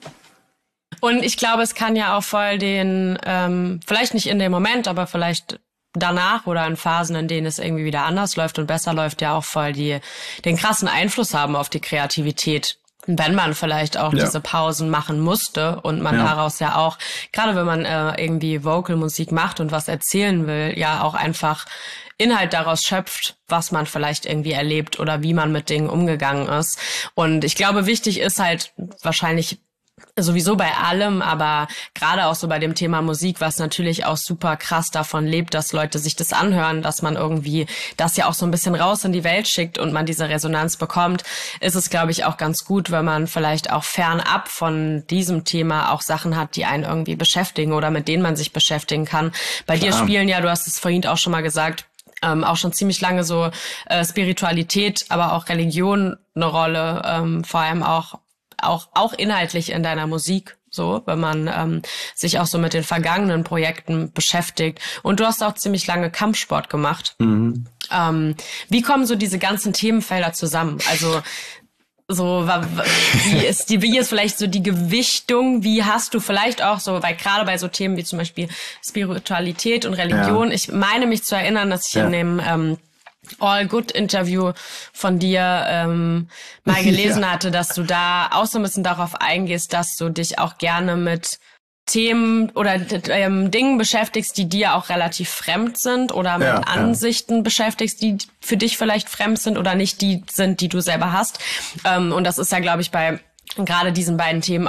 Und ich glaube, es kann ja auch voll den, ähm, vielleicht nicht in dem Moment, aber vielleicht danach oder in Phasen, in denen es irgendwie wieder anders läuft und besser läuft, ja auch voll die den krassen Einfluss haben auf die Kreativität. Wenn man vielleicht auch ja. diese Pausen machen musste und man ja. daraus ja auch, gerade wenn man äh, irgendwie Vocal-Musik macht und was erzählen will, ja auch einfach Inhalt daraus schöpft, was man vielleicht irgendwie erlebt oder wie man mit Dingen umgegangen ist. Und ich glaube, wichtig ist halt wahrscheinlich sowieso bei allem, aber gerade auch so bei dem Thema Musik, was natürlich auch super krass davon lebt, dass Leute sich das anhören, dass man irgendwie das ja auch so ein bisschen raus in die Welt schickt und man diese Resonanz bekommt, ist es, glaube ich, auch ganz gut, wenn man vielleicht auch fernab von diesem Thema auch Sachen hat, die einen irgendwie beschäftigen oder mit denen man sich beschäftigen kann. Bei Klar. dir spielen ja, du hast es vorhin auch schon mal gesagt, ähm, auch schon ziemlich lange so äh, Spiritualität, aber auch Religion eine Rolle, ähm, vor allem auch auch auch inhaltlich in deiner Musik, so, wenn man ähm, sich auch so mit den vergangenen Projekten beschäftigt. Und du hast auch ziemlich lange Kampfsport gemacht. Mhm. Ähm, wie kommen so diese ganzen Themenfelder zusammen? Also so, wie ist die, wie ist vielleicht so die Gewichtung? Wie hast du vielleicht auch so, weil gerade bei so Themen wie zum Beispiel Spiritualität und Religion, ja. ich meine mich zu erinnern, dass ich ja. in dem ähm, All Good Interview von dir ähm, mal gelesen ja. hatte, dass du da auch so ein bisschen darauf eingehst, dass du dich auch gerne mit Themen oder ähm, Dingen beschäftigst, die dir auch relativ fremd sind oder mit ja, Ansichten ja. beschäftigst, die für dich vielleicht fremd sind oder nicht die sind, die du selber hast. Ähm, und das ist ja, glaube ich, bei gerade diesen beiden Themen auch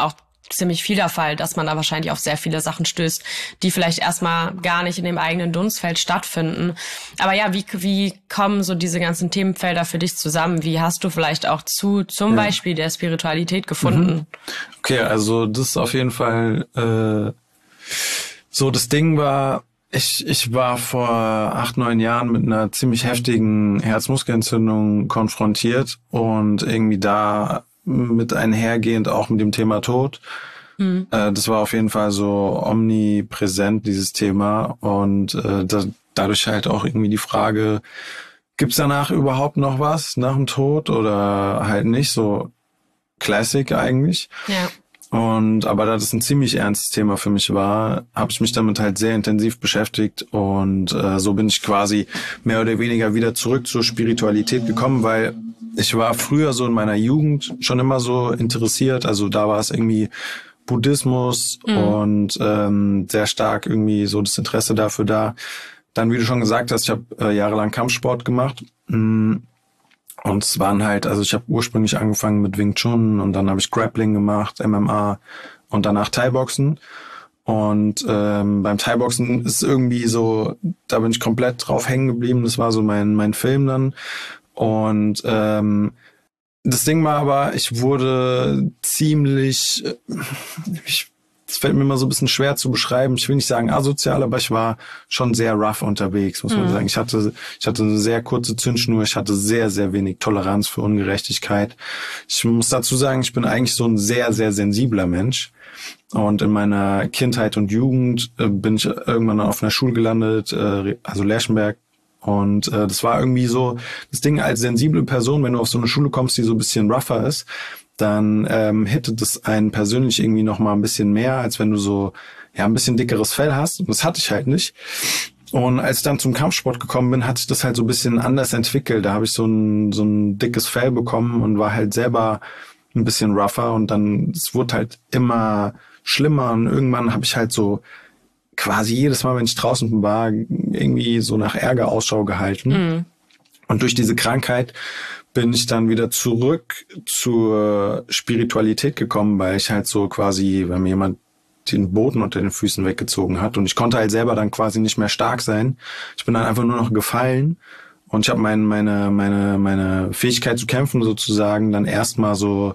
ziemlich viel der Fall, dass man da wahrscheinlich auf sehr viele Sachen stößt, die vielleicht erstmal gar nicht in dem eigenen Dunstfeld stattfinden. Aber ja, wie wie kommen so diese ganzen Themenfelder für dich zusammen? Wie hast du vielleicht auch zu zum ja. Beispiel der Spiritualität gefunden? Mhm. Okay, also das ist auf jeden Fall äh, so, das Ding war, ich ich war vor acht, neun Jahren mit einer ziemlich heftigen Herzmuskelentzündung konfrontiert und irgendwie da mit einhergehend auch mit dem Thema Tod. Mhm. Äh, das war auf jeden Fall so omnipräsent, dieses Thema. Und äh, da, dadurch halt auch irgendwie die Frage, gibt's danach überhaupt noch was nach dem Tod oder halt nicht? So Classic eigentlich. Ja. Und aber da das ein ziemlich ernstes Thema für mich war, habe ich mich damit halt sehr intensiv beschäftigt und äh, so bin ich quasi mehr oder weniger wieder zurück zur Spiritualität gekommen, weil ich war früher so in meiner Jugend schon immer so interessiert, also da war es irgendwie Buddhismus mhm. und ähm, sehr stark irgendwie so das Interesse dafür da. Dann, wie du schon gesagt hast, ich habe äh, jahrelang Kampfsport gemacht. Und es waren halt, also ich habe ursprünglich angefangen mit Wing Chun und dann habe ich Grappling gemacht, M M A und danach Thai-Boxen. Und ähm, beim Thai-Boxen ist irgendwie so, da bin ich komplett drauf hängen geblieben. Das war so mein mein Film dann. Und ähm, das Ding war aber, ich wurde ziemlich, ich, es fällt mir immer so ein bisschen schwer zu beschreiben. Ich will nicht sagen asozial, aber ich war schon sehr rough unterwegs, muss man mhm. sagen. Ich hatte, ich hatte eine sehr kurze Zündschnur. Ich hatte sehr, sehr wenig Toleranz für Ungerechtigkeit. Ich muss dazu sagen, ich bin eigentlich so ein sehr, sehr sensibler Mensch. Und in meiner Kindheit und Jugend äh, bin ich irgendwann auf einer Schule gelandet, äh, also Lerchenberg. Und äh, das war irgendwie so das Ding als sensible Person, wenn du auf so eine Schule kommst, die so ein bisschen rougher ist, dann ähm, hittet es einen persönlich irgendwie noch mal ein bisschen mehr, als wenn du so ja ein bisschen dickeres Fell hast. Und das hatte ich halt nicht. Und als ich dann zum Kampfsport gekommen bin, hat sich das halt so ein bisschen anders entwickelt. Da habe ich so ein so ein dickes Fell bekommen und war halt selber ein bisschen rougher. Und dann, es wurde halt immer schlimmer. Und irgendwann habe ich halt so quasi jedes Mal, wenn ich draußen war, irgendwie so nach Ärger Ausschau gehalten. Mhm. Und durch diese Krankheit bin ich dann wieder zurück zur Spiritualität gekommen, weil ich halt so quasi, weil mir jemand den Boden unter den Füßen weggezogen hat und ich konnte halt selber dann quasi nicht mehr stark sein. Ich bin dann einfach nur noch gefallen und ich habe mein, meine meine meine Fähigkeit zu kämpfen sozusagen dann erstmal so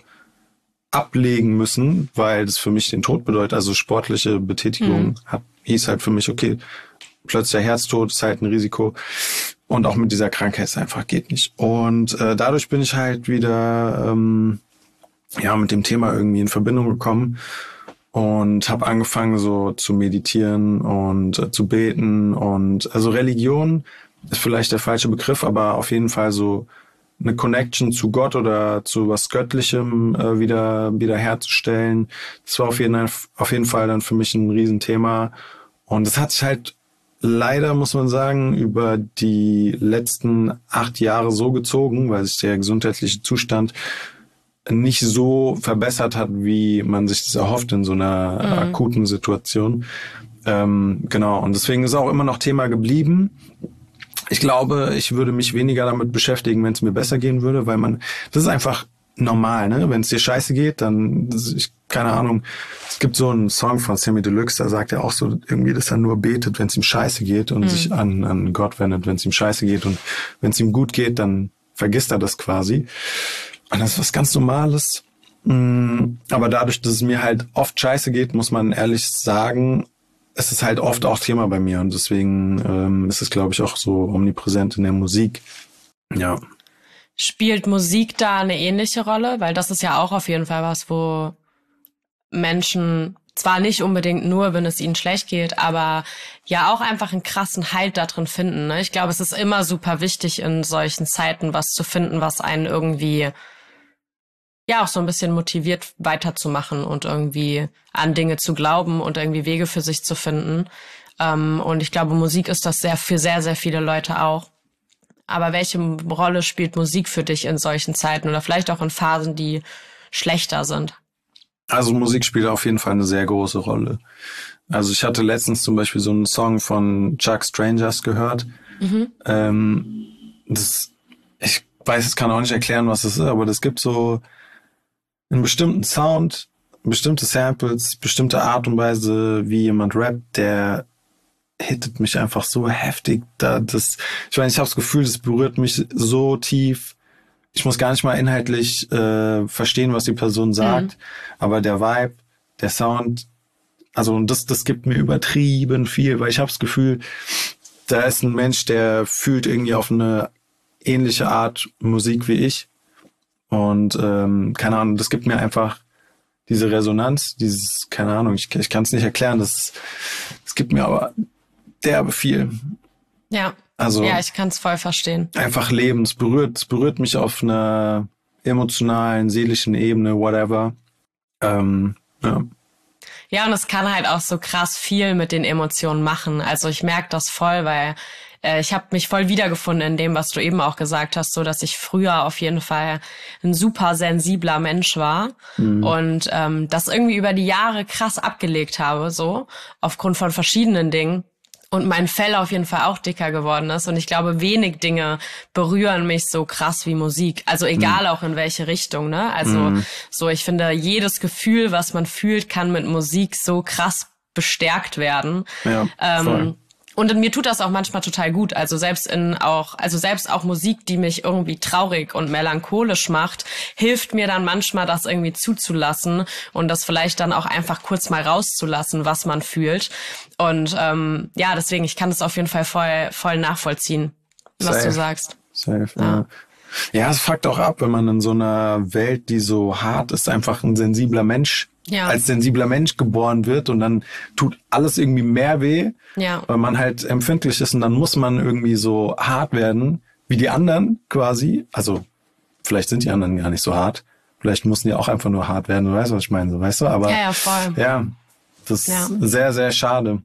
ablegen müssen, weil das für mich den Tod bedeutet. Also sportliche Betätigung mhm. hat, hieß halt für mich, okay, plötzlicher Herztod ist halt ein Risiko. Und auch mit dieser Krankheit ist einfach geht nicht. Und äh, dadurch bin ich halt wieder ähm, ja mit dem Thema irgendwie in Verbindung gekommen und habe angefangen so zu meditieren und äh, zu beten. Und also Religion ist vielleicht der falsche Begriff, aber auf jeden Fall so eine Connection zu Gott oder zu was Göttlichem äh, wieder wieder herzustellen. Das war auf jeden, auf jeden Fall dann für mich ein Riesenthema. Und es hat sich halt leider, muss man sagen, über die letzten acht Jahre so gezogen, weil sich der gesundheitliche Zustand nicht so verbessert hat, wie man sich das erhofft in so einer mhm. akuten Situation. Ähm, genau, und deswegen ist auch immer noch Thema geblieben. Ich glaube, ich würde mich weniger damit beschäftigen, wenn es mir besser gehen würde, weil man, das ist einfach normal, ne? Wenn es dir scheiße geht, dann, das, ich, keine Ahnung, es gibt so einen Song von Sammy Deluxe, da sagt er auch so irgendwie, dass er nur betet, wenn es ihm scheiße geht und mhm. sich an, an Gott wendet, wenn es ihm scheiße geht und wenn es ihm gut geht, dann vergisst er das quasi. Und das ist was ganz Normales. Aber dadurch, dass es mir halt oft scheiße geht, muss man ehrlich sagen, es ist halt oft auch Thema bei mir und deswegen ähm, ist es, glaube ich, auch so omnipräsent in der Musik. Ja. Spielt Musik da eine ähnliche Rolle? Weil das ist ja auch auf jeden Fall was, wo Menschen zwar nicht unbedingt nur, wenn es ihnen schlecht geht, aber ja auch einfach einen krassen Halt da drin finden. Ne? Ich glaube, es ist immer super wichtig, in solchen Zeiten was zu finden, was einen irgendwie ja auch so ein bisschen motiviert weiterzumachen und irgendwie an Dinge zu glauben und irgendwie Wege für sich zu finden. Ähm, und ich glaube, Musik ist das sehr für sehr, sehr viele Leute auch. Aber welche Rolle spielt Musik für dich in solchen Zeiten oder vielleicht auch in Phasen, die schlechter sind? Also Musik spielt auf jeden Fall eine sehr große Rolle. Also ich hatte letztens zum Beispiel so einen Song von Chuck Strangers gehört. Mhm. Ähm, das, ich weiß, es kann auch nicht erklären, was das ist, aber das gibt so einen bestimmten Sound, bestimmte Samples, bestimmte Art und Weise, wie jemand rappt, der hittet mich einfach so heftig. Da das, ich meine, ich habe das Gefühl, das berührt mich so tief. Ich muss gar nicht mal inhaltlich äh, verstehen, was die Person sagt, mhm. aber der Vibe, der Sound, also und das, das gibt mir übertrieben viel, weil ich habe das Gefühl, da ist ein Mensch, der fühlt irgendwie auf eine ähnliche Art Musik wie ich. Und ähm, keine Ahnung, das gibt mir einfach diese Resonanz, dieses, keine Ahnung, ich, ich kann es nicht erklären, das, das gibt mir aber derbe viel. Ja, also, ja, ich kann es voll verstehen. Einfach Leben, es berührt, es berührt mich auf einer emotionalen, seelischen Ebene, whatever. Ähm, ja. Ja, und es kann halt auch so krass viel mit den Emotionen machen. Also ich merke das voll, weil äh, ich habe mich voll wiedergefunden in dem, was du eben auch gesagt hast, so dass ich früher auf jeden Fall ein super sensibler Mensch war mhm. und ähm, das irgendwie über die Jahre krass abgelegt habe, so aufgrund von verschiedenen Dingen. Und mein Fell auf jeden Fall auch dicker geworden ist. Und ich glaube, wenig Dinge berühren mich so krass wie Musik. Also egal mhm. auch in welche Richtung, ne? Also mhm. so, ich finde, jedes Gefühl, was man fühlt, kann mit Musik so krass bestärkt werden. Ja, voll. Ähm, und mir tut das auch manchmal total gut. Also selbst in auch, also selbst auch Musik, die mich irgendwie traurig und melancholisch macht, hilft mir dann manchmal, das irgendwie zuzulassen und das vielleicht dann auch einfach kurz mal rauszulassen, was man fühlt. Und ähm, ja, deswegen, ich kann das auf jeden Fall voll, voll nachvollziehen, was Safe. du sagst. Safe, ja. ja. Ja, es fuckt auch ab, wenn man in so einer Welt, die so hart ist, einfach ein sensibler Mensch Ja. als sensibler Mensch geboren wird und dann tut alles irgendwie mehr weh, ja. weil man halt empfindlich ist und dann muss man irgendwie so hart werden, wie die anderen quasi. Also vielleicht sind die anderen gar nicht so hart. Vielleicht mussten die auch einfach nur hart werden. Du weißt, was ich meine, so, weißt du? Aber ja, ja, voll. Ja, das ja. ist sehr, sehr schade.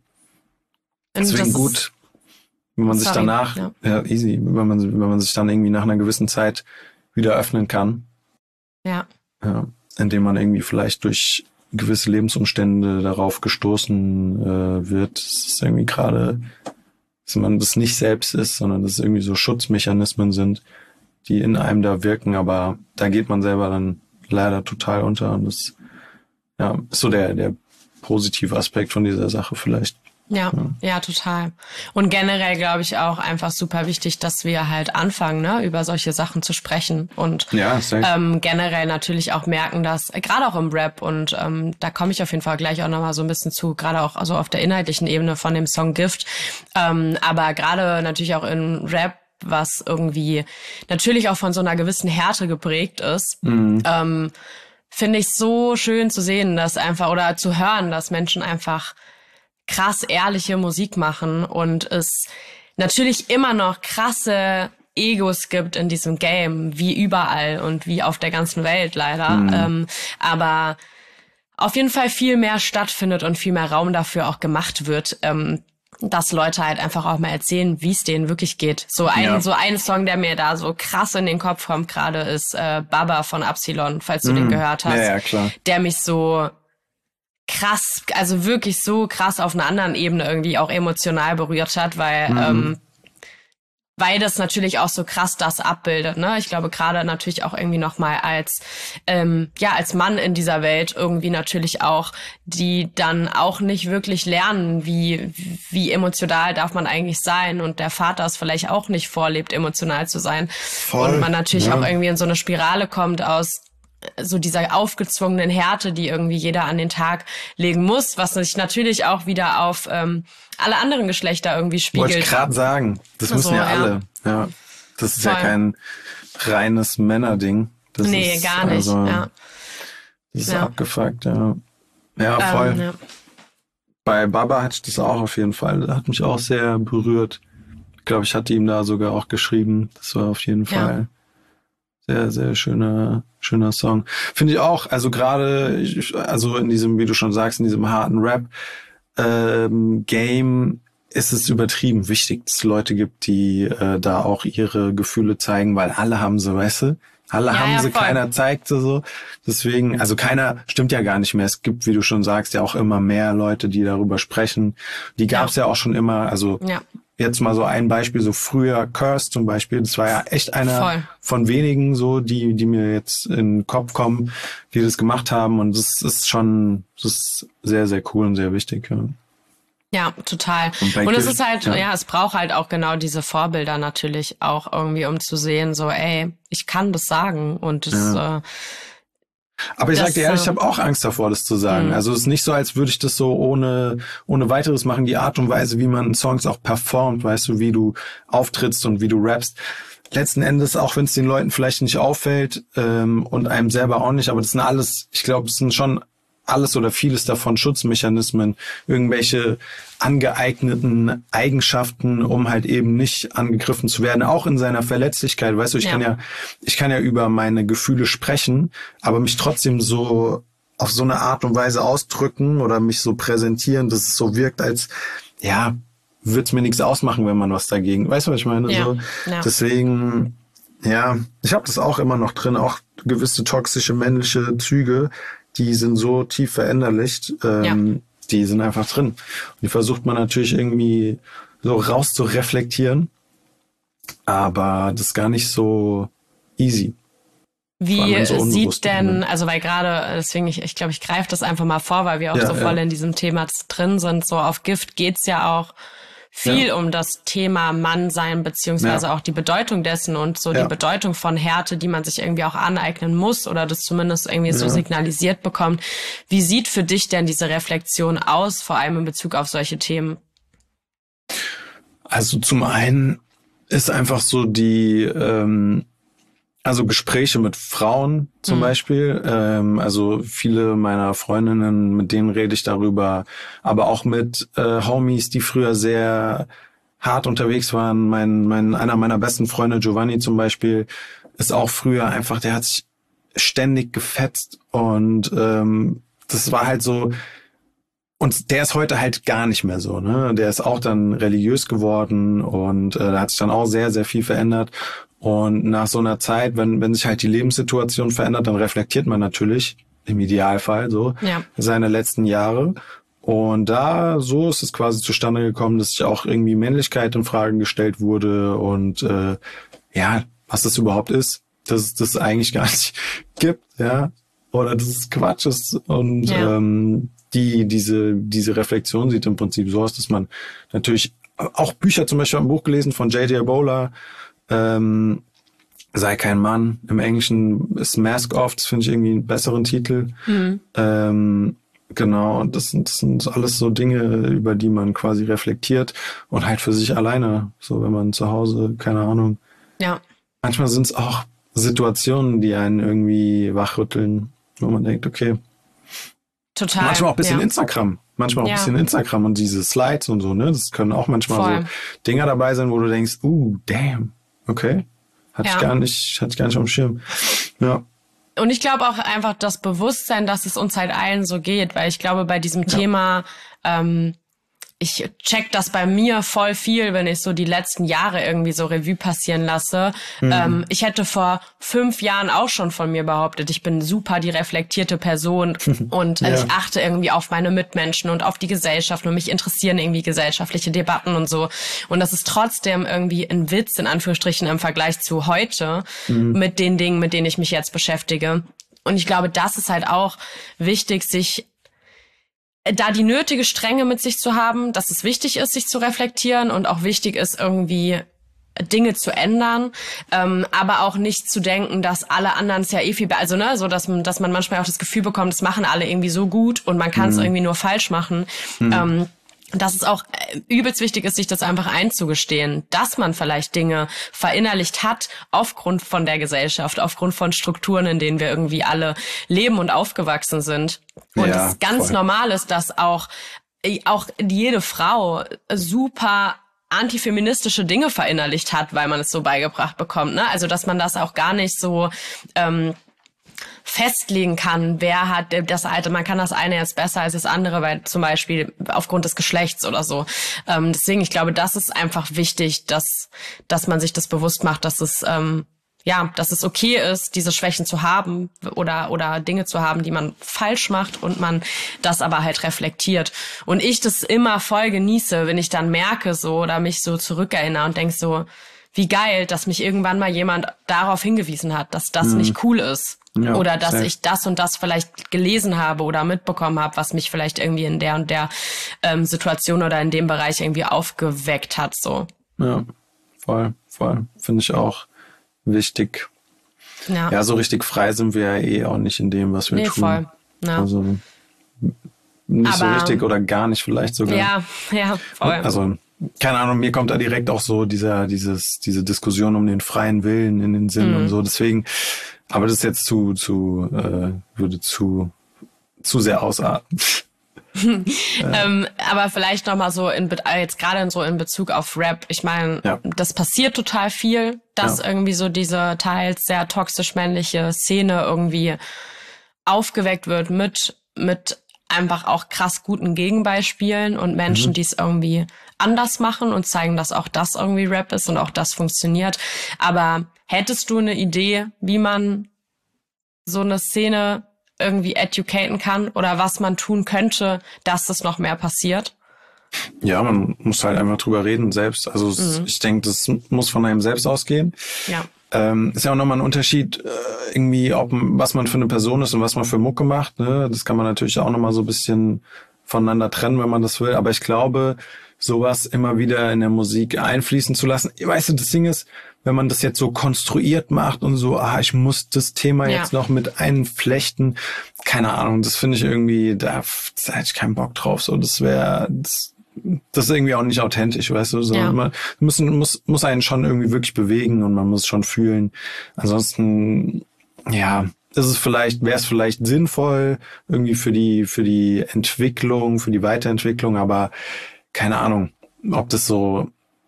Deswegen gut, wenn man sorry, sich danach, ja. ja, easy, wenn man, wenn man sich dann irgendwie nach einer gewissen Zeit wieder öffnen kann. Ja. Ja, indem man irgendwie vielleicht durch gewisse Lebensumstände darauf gestoßen äh, wird, dass es irgendwie gerade, dass man das nicht selbst ist, sondern dass es irgendwie so Schutzmechanismen sind, die in einem da wirken, aber da geht man selber dann leider total unter und das ja, ist so der, der positive Aspekt von dieser Sache vielleicht. Ja, ja, ja, total. Und generell glaube ich auch einfach super wichtig, dass wir halt anfangen, ne, über solche Sachen zu sprechen und ja, ähm, generell natürlich auch merken, dass äh, gerade auch im Rap und ähm, da komme ich auf jeden Fall gleich auch nochmal so ein bisschen zu, gerade auch also auf der inhaltlichen Ebene von dem Song Gift, ähm, aber gerade natürlich auch in Rap, was irgendwie natürlich auch von so einer gewissen Härte geprägt ist, mhm. ähm, finde ich so schön zu sehen, dass einfach oder zu hören, dass Menschen einfach krass ehrliche Musik machen und es natürlich immer noch krasse Egos gibt in diesem Game, wie überall und wie auf der ganzen Welt leider. Mhm. Ähm, aber auf jeden Fall viel mehr stattfindet und viel mehr Raum dafür auch gemacht wird, ähm, dass Leute halt einfach auch mal erzählen, wie es denen wirklich geht. So ein ja. so ein Song, der mir da so krass in den Kopf kommt gerade, ist äh, Baba von Absilon, falls du mhm. den gehört hast. Ja, ja, klar. Der mich so krass, also wirklich so krass auf einer anderen Ebene irgendwie auch emotional berührt hat, weil mhm. ähm, weil das natürlich auch so krass das abbildet, ne? Ich glaube gerade natürlich auch irgendwie nochmal als ähm, ja als Mann in dieser Welt irgendwie natürlich auch, die dann auch nicht wirklich lernen, wie wie emotional darf man eigentlich sein und der Vater es vielleicht auch nicht vorlebt, emotional zu sein. Voll. Und man natürlich ja. auch irgendwie in so eine Spirale kommt aus so dieser aufgezwungenen Härte, die irgendwie jeder an den Tag legen muss, was sich natürlich auch wieder auf ähm, alle anderen Geschlechter irgendwie spiegelt. Wollte ich gerade sagen. Das Also, müssen ja, ja alle. Ja, das ist Voll. ja kein reines Männerding. Das nee, ist, gar nicht. Also, ja. Das ist ja. abgefuckt, ja. Ja, voll. Ähm, ja. Bei Baba hatte ich das auch auf jeden Fall. Das hat mich auch sehr berührt. Ich glaube, ich hatte ihm da sogar auch geschrieben. Das war auf jeden Fall ja. sehr, sehr schöner, schöner Song. Finde ich auch. Also gerade, also in diesem, wie du schon sagst, in diesem harten Rap ähm, Game ist es übertrieben wichtig, dass es Leute gibt, die äh, da auch ihre Gefühle zeigen, weil alle haben sie, weißt du? Alle ja, haben ja, sie, voll. keiner zeigt sie so. Deswegen, also keiner, stimmt ja gar nicht mehr. Es gibt, wie du schon sagst, ja auch immer mehr Leute, die darüber sprechen. Die gab es ja. ja auch schon immer, also ja. jetzt mal so ein Beispiel, so früher Curse zum Beispiel, das war ja echt einer Voll. von wenigen so, die die mir jetzt in den Kopf kommen, die das gemacht haben und das ist schon, das ist sehr, sehr cool und sehr wichtig. Ja, ja total. Und, und es ist halt, ja. ja, es braucht halt auch genau diese Vorbilder natürlich auch irgendwie, um zu sehen, so ey, ich kann das sagen und das ja. äh, Aber ich das, sag dir ehrlich, ich habe auch Angst davor, das zu sagen. Mhm. Also es ist nicht so, als würde ich das so ohne ohne weiteres machen. Die Art und Weise, wie man Songs auch performt, weißt du, wie du auftrittst und wie du rappst. Letzten Endes, auch wenn es den Leuten vielleicht nicht auffällt ähm, und einem selber auch nicht, aber das sind alles, ich glaube, es sind schon alles oder vieles davon Schutzmechanismen, irgendwelche angeeigneten Eigenschaften, um halt eben nicht angegriffen zu werden, auch in seiner Verletzlichkeit. Weißt du, ich ja. kann ja, ich kann ja über meine Gefühle sprechen, aber mich trotzdem so auf so eine Art und Weise ausdrücken oder mich so präsentieren, dass es so wirkt, als, ja, würde es mir nichts ausmachen, wenn man was dagegen, weißt du, was ich meine? Ja. So, ja. Deswegen, ja, ich habe das auch immer noch drin, auch gewisse toxische männliche Züge, die sind so tief verinnerlicht, ähm, ja. die sind einfach drin. Und die versucht man natürlich irgendwie so raus zu reflektieren, aber das ist gar nicht so easy. Wie so sieht denn, also weil gerade, deswegen, ich, ich glaube, ich greife das einfach mal vor, weil wir auch ja, so voll ja. in diesem Thema drin sind, so auf Gift geht's ja auch viel ja. um das Thema Mannsein, beziehungsweise ja. auch die Bedeutung dessen und so ja. die Bedeutung von Härte, die man sich irgendwie auch aneignen muss oder das zumindest irgendwie ja. so signalisiert bekommt. Wie sieht für dich denn diese Reflexion aus, vor allem in Bezug auf solche Themen? Also zum einen ist einfach so die, ähm, also Gespräche mit Frauen zum mhm. Beispiel, ähm, also viele meiner Freundinnen, mit denen rede ich darüber, aber auch mit äh, Homies, die früher sehr hart unterwegs waren. Mein, mein, einer meiner besten Freunde, Giovanni zum Beispiel, ist auch früher einfach, der hat sich ständig gefetzt und ähm, das war halt so, und der ist heute halt gar nicht mehr so, ne? Der ist auch dann religiös geworden und äh, da hat sich dann auch sehr, sehr viel verändert. Und nach so einer Zeit, wenn wenn sich halt die Lebenssituation verändert, dann reflektiert man natürlich im Idealfall so ja. seine letzten Jahre. Und da, so ist es quasi zustande gekommen, dass sich auch irgendwie Männlichkeit in Frage gestellt wurde und äh, ja, was das überhaupt ist, dass es das eigentlich gar nicht gibt, ja, oder dass es Quatsch ist. Und ja. ähm, die diese diese Reflexion sieht im Prinzip so aus, dass man natürlich auch Bücher, zum Beispiel ein Buch gelesen von J J Bowler, ähm, Sei kein Mann, im Englischen ist Mask Off, das finde ich irgendwie einen besseren Titel. Mhm. Ähm, genau, und das sind, das sind alles so Dinge, über die man quasi reflektiert und halt für sich alleine, so wenn man zu Hause, keine Ahnung. Ja. Manchmal sind es auch Situationen, die einen irgendwie wachrütteln, wo man denkt, okay. Total. Manchmal auch ein bisschen ja. Instagram. Manchmal auch ja. ein bisschen Instagram und diese Slides und so, ne? Das können auch manchmal Voll. so Dinger dabei sein, wo du denkst, uh, damn, okay. Hatte ja. ich gar nicht, hatte ich gar nicht auf dem Schirm. Ja. Und ich glaube auch einfach das Bewusstsein, dass es uns halt allen so geht, weil ich glaube, bei diesem ja. Thema, ähm, ich check das bei mir voll viel, wenn ich so die letzten Jahre irgendwie so Revue passieren lasse. Mhm. Ähm, ich hätte vor fünf Jahren auch schon von mir behauptet, ich bin super die reflektierte Person und äh, ja. ich achte irgendwie auf meine Mitmenschen und auf die Gesellschaft und mich interessieren irgendwie gesellschaftliche Debatten und so. Und das ist trotzdem irgendwie ein Witz, in Anführungsstrichen, im Vergleich zu heute mhm. mit den Dingen, mit denen ich mich jetzt beschäftige. Und ich glaube, das ist halt auch wichtig, sich da die nötige Strenge mit sich zu haben, dass es wichtig ist, sich zu reflektieren und auch wichtig ist, irgendwie Dinge zu ändern, ähm, aber auch nicht zu denken, dass alle anderen es ja eh viel, be- also ne, so dass man, dass man manchmal auch das Gefühl bekommt, das machen alle irgendwie so gut und man kann es mhm. irgendwie nur falsch machen. Mhm. Ähm, dass es auch übelst wichtig ist, sich das einfach einzugestehen, dass man vielleicht Dinge verinnerlicht hat aufgrund von der Gesellschaft, aufgrund von Strukturen, in denen wir irgendwie alle leben und aufgewachsen sind. Und ja, es ganz voll. normal ist, dass auch, auch jede Frau super antifeministische Dinge verinnerlicht hat, weil man es so beigebracht bekommt, ne? Also, dass man das auch gar nicht so ähm, festlegen kann, wer hat das alte, man kann das eine jetzt besser als das andere, weil zum Beispiel aufgrund des Geschlechts oder so. Ähm, deswegen, ich glaube, das ist einfach wichtig, dass dass man sich das bewusst macht, dass es ähm, ja, dass es okay ist, diese Schwächen zu haben oder oder Dinge zu haben, die man falsch macht und man das aber halt reflektiert. Und ich das immer voll genieße, wenn ich dann merke so oder mich so zurückerinnere und denk so, wie geil, dass mich irgendwann mal jemand darauf hingewiesen hat, dass das mhm. nicht cool ist. Ja, oder dass sehr. ich das und das vielleicht gelesen habe oder mitbekommen habe, was mich vielleicht irgendwie in der und der ähm, Situation oder in dem Bereich irgendwie aufgeweckt hat. So. Ja, voll, voll. Finde ich auch wichtig. Ja. ja, so richtig frei sind wir ja eh auch nicht in dem, was wir nee, tun. Voll. Ja. Also nicht Aber, so richtig oder gar nicht vielleicht sogar. Ja, ja, voll. Also keine Ahnung, mir kommt da direkt auch so dieser, dieses, diese Diskussion um den freien Willen in den Sinn mhm. und so. Deswegen, aber das ist jetzt zu, zu, äh, würde zu, zu sehr ausarten. ähm, aber vielleicht nochmal so in jetzt gerade so in Bezug auf Rap. Ich meine, ja. das passiert total viel, dass ja. irgendwie so diese teils sehr toxisch männliche Szene irgendwie aufgeweckt wird mit mit einfach auch krass guten Gegenbeispielen und Menschen, mhm. die es irgendwie anders machen und zeigen, dass auch das irgendwie Rap ist und auch das funktioniert. Aber hättest du eine Idee, wie man so eine Szene irgendwie educaten kann oder was man tun könnte, dass das noch mehr passiert? Ja, man muss halt einfach drüber reden selbst. Also mhm. ich denke, das muss von einem selbst ausgehen. Ja. Ähm, ist ja auch nochmal ein Unterschied, äh, irgendwie, ob was man für eine Person ist und was man für Mucke macht. Ne? Das kann man natürlich auch nochmal so ein bisschen voneinander trennen, wenn man das will. Aber ich glaube, sowas immer wieder in der Musik einfließen zu lassen. Weißt du, das Ding ist, wenn man das jetzt so konstruiert macht und so, ah, ich muss das Thema ja. jetzt noch mit einflechten, keine Ahnung, das finde ich irgendwie, da, da hätte ich keinen Bock drauf. So, das wäre, das, das ist irgendwie auch nicht authentisch, weißt du. So, ja. man müssen, muss, muss einen schon irgendwie wirklich bewegen und man muss schon fühlen. Ansonsten, ja, ist es vielleicht, wäre es vielleicht sinnvoll irgendwie für die, für die Entwicklung, für die Weiterentwicklung, aber keine Ahnung, ob das so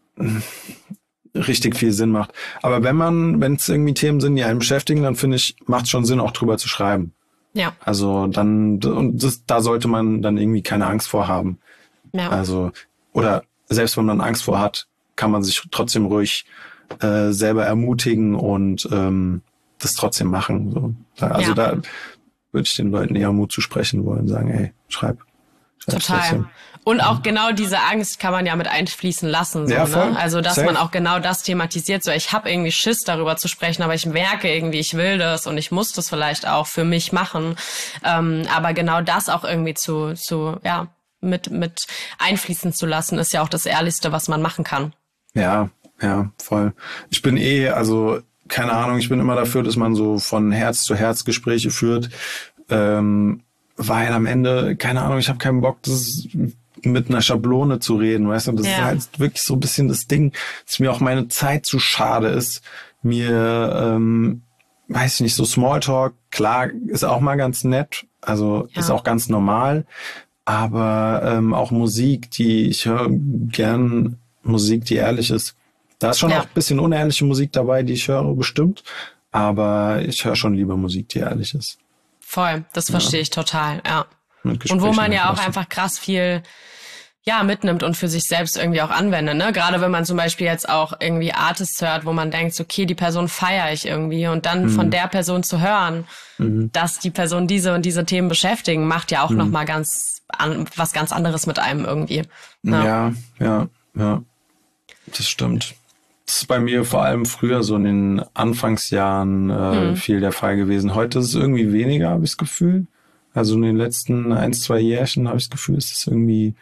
richtig viel Sinn macht. Aber wenn man, wenn es irgendwie Themen sind, die einen beschäftigen, dann finde ich, macht es schon Sinn, auch drüber zu schreiben. Ja. Also dann, und das, da sollte man dann irgendwie keine Angst vor haben. Ja. Also, oder selbst wenn man Angst vor hat, kann man sich trotzdem ruhig äh, selber ermutigen und ähm, das trotzdem machen. So. Also ja. da würde ich den Leuten eher Mut zu sprechen wollen, sagen, hey, schreib. schreib Total. Trotzdem. Und auch genau diese Angst kann man ja mit einfließen lassen. So, ja, voll. Ne? Also, dass Safe. man auch genau das thematisiert. So, ich habe irgendwie Schiss, darüber zu sprechen, aber ich merke irgendwie, ich will das und ich muss das vielleicht auch für mich machen. Ähm, aber genau das auch irgendwie zu, zu ja, mit, mit einfließen zu lassen, ist ja auch das Ehrlichste, was man machen kann. Ja, ja, voll. Ich bin eh, also, keine Ahnung, ich bin immer dafür, dass man so von Herz zu Herz Gespräche führt. Ähm, weil am Ende, keine Ahnung, ich habe keinen Bock, das ist mit einer Schablone zu reden, weißt du, das ja. ist halt wirklich so ein bisschen das Ding, dass mir auch meine Zeit zu schade ist, mir, ähm, weiß ich nicht, so Smalltalk, klar, ist auch mal ganz nett, also ja. ist auch ganz normal, aber ähm, auch Musik, die, ich höre gern Musik, die ehrlich ist. Da ist schon ja. auch ein bisschen unehrliche Musik dabei, die ich höre, bestimmt, aber ich höre schon lieber Musik, die ehrlich ist. Voll, das verstehe ja. ich total, ja. Und wo man ja auch einfach krass viel ja mitnimmt und für sich selbst irgendwie auch anwendet, ne? Gerade wenn man zum Beispiel jetzt auch irgendwie Artists hört, wo man denkt, okay, die Person feiere ich irgendwie und dann mhm. von der Person zu hören, mhm. dass die Person diese und diese Themen beschäftigen, macht ja auch mhm. nochmal ganz an, was ganz anderes mit einem irgendwie. Ja. ja, ja, ja. Das stimmt. Das ist bei mir vor allem früher so in den Anfangsjahren äh, mhm. viel der Fall gewesen. Heute ist es irgendwie weniger, habe ich das Gefühl. Also in den letzten ein, zwei Jährchen habe ich das Gefühl, ist es irgendwie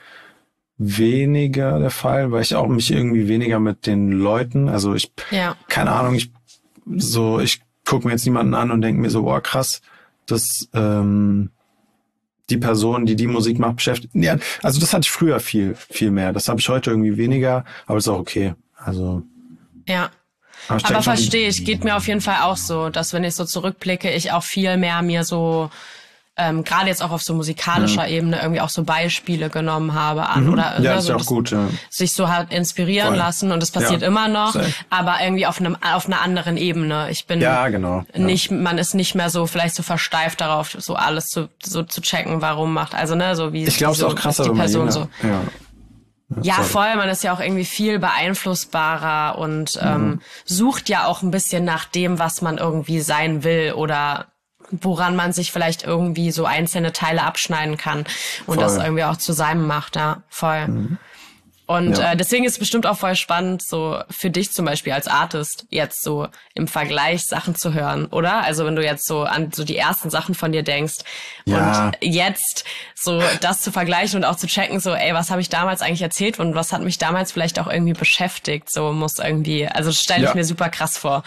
weniger der Fall, weil ich auch mich irgendwie weniger mit den Leuten, also ich, ja. keine Ahnung, ich so, ich gucke mir jetzt niemanden an und denke mir so, boah, krass, dass ähm, die Person, die die Musik macht, beschäftigt. Ja, also das hatte ich früher viel, viel mehr. Das habe ich heute irgendwie weniger, aber ist auch okay. Also ja. Aber, aber verstehe ich, geht mir auf jeden Fall auch so, dass wenn ich so zurückblicke, ich auch viel mehr mir so ähm, gerade jetzt auch auf so musikalischer ja. Ebene irgendwie auch so Beispiele genommen habe an mhm. oder ja, ne, ist so ja auch gut, ja. sich so halt inspirieren Voll. lassen und das passiert ja. immer noch, Safe. aber irgendwie auf einem auf einer anderen Ebene. Ich bin ja, genau. ja. nicht, man ist nicht mehr so vielleicht so versteift darauf, so alles zu so zu checken, warum macht, also ne, so wie ich glaube, es so, ist auch krasser, die wenn man Person jünger, so. Ja. Ja, Sorry. voll. Man ist ja auch irgendwie viel beeinflussbarer und Mhm. ähm, sucht ja auch ein bisschen nach dem, was man irgendwie sein will oder woran man sich vielleicht irgendwie so einzelne Teile abschneiden kann und Voll. das irgendwie auch zu seinem macht, ja, voll. Mhm. Und Ja. äh, deswegen ist es bestimmt auch voll spannend, so für dich zum Beispiel als Artist jetzt so im Vergleich Sachen zu hören, oder? Also wenn du jetzt so an so die ersten Sachen von dir denkst Ja. und jetzt so das zu vergleichen und auch zu checken, so ey, was habe ich damals eigentlich erzählt und was hat mich damals vielleicht auch irgendwie beschäftigt, so muss irgendwie, also das stelle ich Ja. mir super krass vor.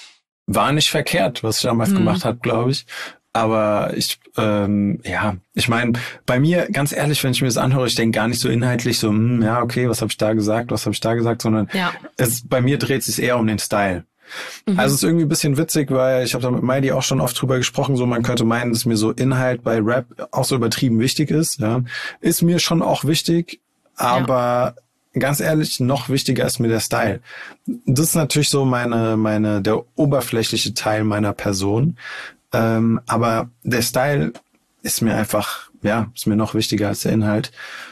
War nicht verkehrt, was ich damals Mhm. gemacht habe, glaube ich. Aber ich, ähm, ja, ich meine, bei mir, ganz ehrlich, wenn ich mir das anhöre, ich denke gar nicht so inhaltlich so, hm, ja, okay, was habe ich da gesagt, was habe ich da gesagt, sondern Ja. es, bei mir dreht sich eher um den Style. Also es ist irgendwie ein bisschen witzig, weil ich habe da mit Meidi auch schon oft drüber gesprochen, so man könnte meinen, dass mir so Inhalt bei Rap auch so übertrieben wichtig ist. Ja. Ist mir schon auch wichtig, aber ganz ehrlich, noch wichtiger ist mir der Style. Das ist natürlich so meine, meine, der oberflächliche Teil meiner Person. Ähm, aber der Style ist mir einfach, ja, ist mir noch wichtiger als der Inhalt.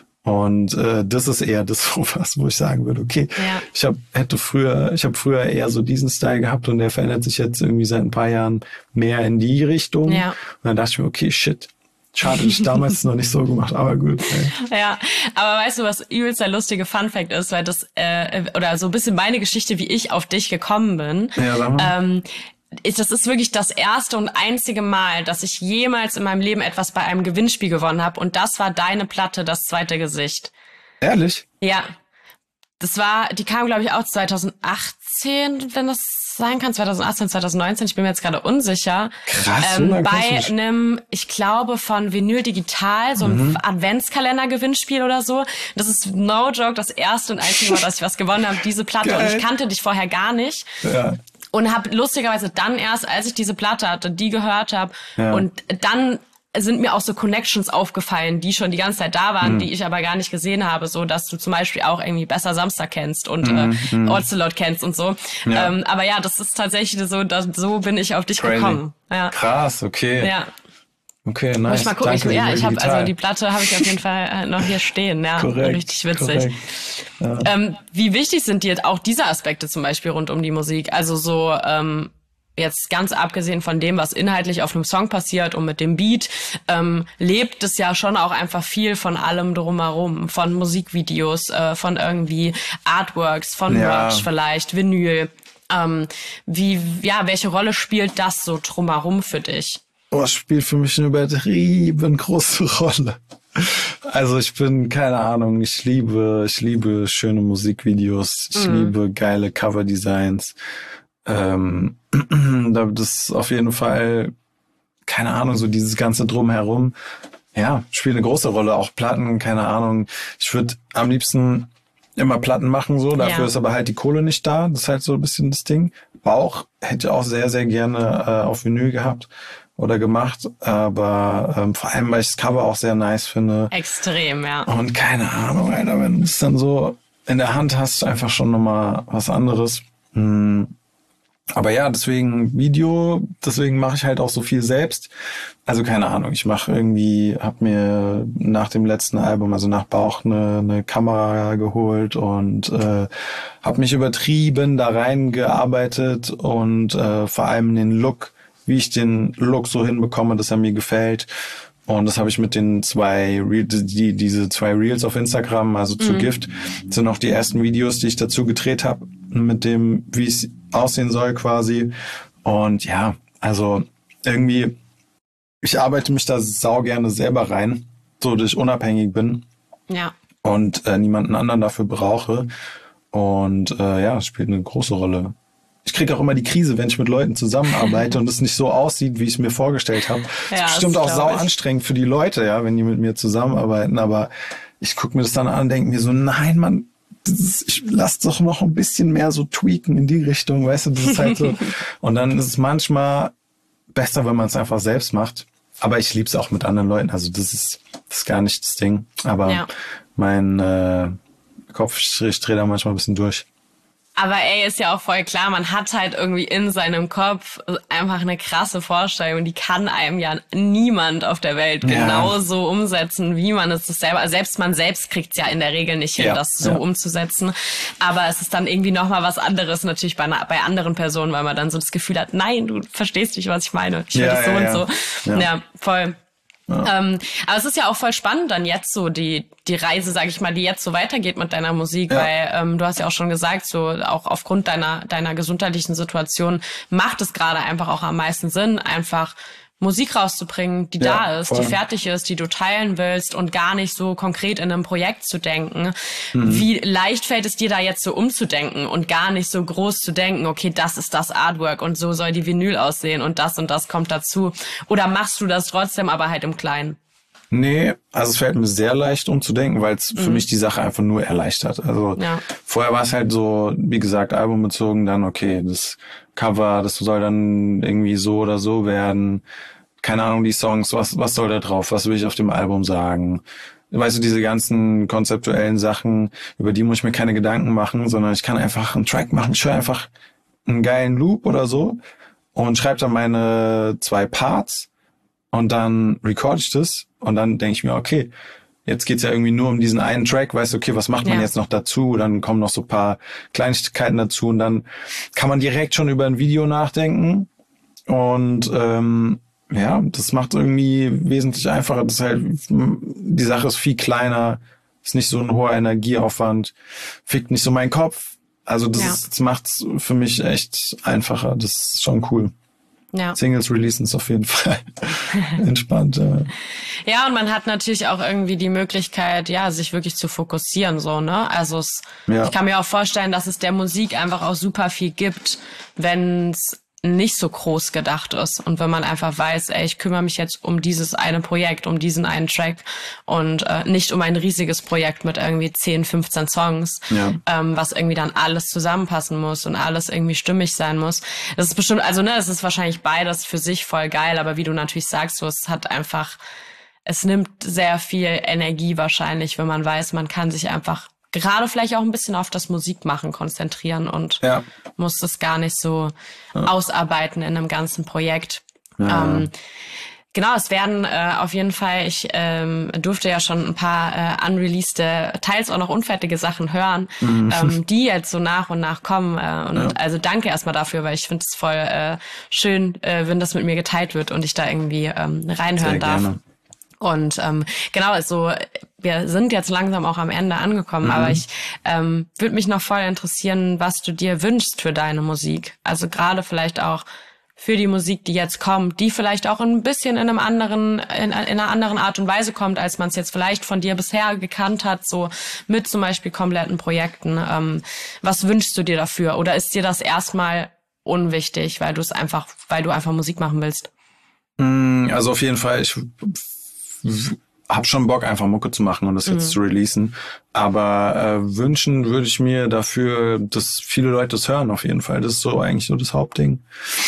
Und äh, das ist eher das, was, wo ich sagen würde, okay, Ja. ich hab, hätte früher, ich habe früher eher so diesen Style gehabt und der verändert sich jetzt irgendwie seit ein paar Jahren mehr in die Richtung. Ja. Und dann dachte ich mir, okay, shit, schade, dass ich damals noch nicht so gemacht, aber gut. Ey. Ja, aber weißt du, was übelst der lustige Funfact ist, weil das, äh, oder so ein bisschen meine Geschichte, wie ich auf dich gekommen bin. Ja, sag mal. Ähm, ist, das ist wirklich das erste und einzige Mal, dass ich jemals in meinem Leben etwas bei einem Gewinnspiel gewonnen habe. Und das war deine Platte, das zweite Gesicht. Ehrlich? Ja. Das war, die kam, glaube ich, auch zwanzig achtzehn, wenn das sein kann, zwanzig achtzehn, zwanzig neunzehn, ich bin mir jetzt gerade unsicher. Krass, so ähm, lange kennst du bei mich. einem, ich glaube, von Vinyl Digital, so ein Mhm. Adventskalender-Gewinnspiel oder so. Das ist no joke das erste und einzige Mal, dass ich was gewonnen habe, diese Platte. Geil. Und ich kannte dich vorher gar nicht. Ja. Und habe lustigerweise dann erst, als ich diese Platte hatte, die gehört habe Ja. und dann sind mir auch so Connections aufgefallen, die schon die ganze Zeit da waren, Mhm. die ich aber gar nicht gesehen habe, so dass du zum Beispiel auch irgendwie Besser Samstag kennst und äh, Ocelot kennst und so. Mhm. Ja. Ähm, aber ja, das ist tatsächlich so, dass, so bin ich auf dich Crazy. gekommen. Ja. Krass, okay. Ja, Okay, muss nice. ich mal gucken. Danke, ich, ja, Vinyl ich habe also Digital. die Platte habe ich auf jeden Fall äh, noch hier stehen. Ja, Korrekt, richtig witzig. korrekt. Ja. Ähm, wie wichtig sind dir auch diese Aspekte zum Beispiel rund um die Musik? Also so ähm, jetzt ganz abgesehen von dem, was inhaltlich auf einem Song passiert und mit dem Beat, ähm, lebt es ja schon auch einfach viel von allem drumherum, von Musikvideos, äh, von irgendwie Artworks, von Ja. Merch vielleicht, Vinyl. Ähm, wie, ja, welche Rolle spielt das so drumherum für dich? Oh, es spielt für mich eine übertrieben große Rolle. Also ich bin, keine Ahnung, ich liebe, ich liebe schöne Musikvideos, ich Mhm. liebe geile Coverdesigns. Ähm, das ist auf jeden Fall, keine Ahnung, so dieses ganze Drumherum, ja, spielt eine große Rolle. Auch Platten, keine Ahnung. Ich würde am liebsten immer Platten machen, so. Dafür Ja. ist aber halt die Kohle nicht da. Das ist halt so ein bisschen das Ding. War auch, hätte auch sehr, sehr gerne äh, auf Vinyl gehabt oder gemacht. Aber ähm, vor allem, weil ich das Cover auch sehr nice finde. Extrem, ja. Und keine Ahnung, Alter, wenn du es dann so in der Hand hast, einfach schon nochmal was anderes. Hm. Aber ja, deswegen Video, deswegen mache ich halt auch so viel selbst. Also keine Ahnung, ich mache irgendwie, habe mir nach dem letzten Album, also nach Bauch, eine, eine Kamera geholt und äh, habe mich übertrieben da reingearbeitet und äh, vor allem den Look, wie ich den Look so hinbekomme, dass er mir gefällt. Und das habe ich mit den zwei, Re- die, diese zwei Reels auf Instagram, also zu Mhm. Gift, sind auch die ersten Videos, die ich dazu gedreht habe, mit dem, wie es aussehen soll quasi. Und ja, also irgendwie, ich arbeite mich da sau gerne selber rein, so dass ich unabhängig bin Ja. und äh, niemanden anderen dafür brauche. Und äh, ja, es spielt eine große Rolle. Ich kriege auch immer die Krise, wenn ich mit Leuten zusammenarbeite und es nicht so aussieht, wie ich es mir vorgestellt habe. Ja, ist bestimmt das auch sau glaub ich. anstrengend für die Leute, ja, wenn die mit mir zusammenarbeiten. Aber ich gucke mir das dann an und denke mir so, nein, Mann, das ist, ich lass doch noch ein bisschen mehr so tweaken in die Richtung, weißt du, das ist halt so. Und dann ist es manchmal besser, wenn man es einfach selbst macht. Aber ich liebe es auch mit anderen Leuten. Also das ist, das ist gar nicht das Ding. Aber Ja. mein äh, Kopf, ich drehe da manchmal ein bisschen durch. Aber ey, ist ja auch voll klar, man hat halt irgendwie in seinem Kopf einfach eine krasse Vorstellung, die kann einem ja niemand auf der Welt Ja. genauso umsetzen, wie man es selber, also selbst man selbst kriegt's ja in der Regel nicht hin, Ja, das so ja. umzusetzen. Aber es ist dann irgendwie nochmal was anderes natürlich bei, einer, bei anderen Personen, weil man dann so das Gefühl hat, nein, du verstehst nicht, was ich meine. Ich will Ja, das so ja, und ja. so. Ja. Ja, voll. Ja. Ähm, aber es ist ja auch voll spannend dann jetzt so die die Reise, sag ich mal, die jetzt so weitergeht mit deiner Musik, Ja. weil ähm, du hast ja auch schon gesagt, so auch aufgrund deiner deiner gesundheitlichen Situation macht es gerade einfach auch am meisten Sinn, einfach Musik rauszubringen, die Ja, da ist, voll. die fertig ist, die du teilen willst und gar nicht so konkret in einem Projekt zu denken. Wie leicht fällt es dir da jetzt so umzudenken und gar nicht so groß zu denken, okay, das ist das Artwork und so soll die Vinyl aussehen und das und das kommt dazu. Oder machst du das trotzdem aber halt im Kleinen? Nee, also es fällt mir sehr leicht umzudenken, weil es für mich die Sache einfach nur erleichtert. Also Ja. vorher war es halt so, wie gesagt, albumbezogen, dann okay, das Cover, das soll dann irgendwie so oder so werden. Keine Ahnung, die Songs, was was soll da drauf, was will ich auf dem Album sagen? Weißt du, diese ganzen konzeptuellen Sachen, über die muss ich mir keine Gedanken machen, sondern ich kann einfach einen Track machen. Ich höre einfach einen geilen Loop oder so und schreibe dann meine zwei Parts und dann recorde ich das und dann denke ich mir, okay, jetzt geht's ja irgendwie nur um diesen einen Track, weißt du, okay, was macht man Ja. jetzt noch dazu? Dann kommen noch so ein paar Kleinigkeiten dazu und dann kann man direkt schon über ein Video nachdenken und ähm, ja, das macht irgendwie wesentlich einfacher. Das ist halt, die Sache ist viel kleiner, ist nicht so ein hoher Energieaufwand, fickt nicht so meinen Kopf. Also das, Ja. ist, das macht's für mich echt einfacher. Das ist schon cool. Ja. Singles releasen ist auf jeden Fall entspannt. Ja. Ja, und man hat natürlich auch irgendwie die Möglichkeit, ja, sich wirklich zu fokussieren, so, ne? Also es, Ja. ich kann mir auch vorstellen, dass es der Musik einfach auch super viel gibt, wenn es nicht so groß gedacht ist und wenn man einfach weiß, ey, ich kümmere mich jetzt um dieses eine Projekt, um diesen einen Track und äh, nicht um ein riesiges Projekt mit irgendwie zehn, fünfzehn Songs, Ja. ähm, was irgendwie dann alles zusammenpassen muss und alles irgendwie stimmig sein muss. Das ist bestimmt, also ne, es ist wahrscheinlich beides für sich voll geil, aber wie du natürlich sagst, so, es hat einfach, es nimmt sehr viel Energie wahrscheinlich, wenn man weiß, man kann sich einfach gerade vielleicht auch ein bisschen auf das Musikmachen konzentrieren und Ja. muss das gar nicht so ausarbeiten in einem ganzen Projekt. Ja. Ähm, genau, es werden äh, auf jeden Fall, ich ähm, durfte ja schon ein paar äh, unreleased, teils auch noch unfertige Sachen hören, ähm, die jetzt so nach und nach kommen. Äh, und Ja. also danke erstmal dafür, weil ich finde es voll äh, schön, äh, wenn das mit mir geteilt wird und ich da irgendwie ähm, reinhören Sehr darf. gerne. Und ähm, genau, also wir sind jetzt langsam auch am Ende angekommen, Mhm. aber ich ähm, würde mich noch voll interessieren, was du dir wünschst für deine Musik. Also gerade vielleicht auch für die Musik, die jetzt kommt, die vielleicht auch ein bisschen in einem anderen, in, in einer anderen Art und Weise kommt, als man es jetzt vielleicht von dir bisher gekannt hat, so mit zum Beispiel kompletten Projekten. Ähm, was wünschst du dir dafür? Oder ist dir das erstmal unwichtig, weil du es einfach, weil du einfach Musik machen willst? Also auf jeden Fall, ich hab schon Bock, einfach Mucke zu machen und das jetzt Mhm. zu releasen. Aber äh, wünschen würde ich mir dafür, dass viele Leute es hören, auf jeden Fall. Das ist so eigentlich so das Hauptding.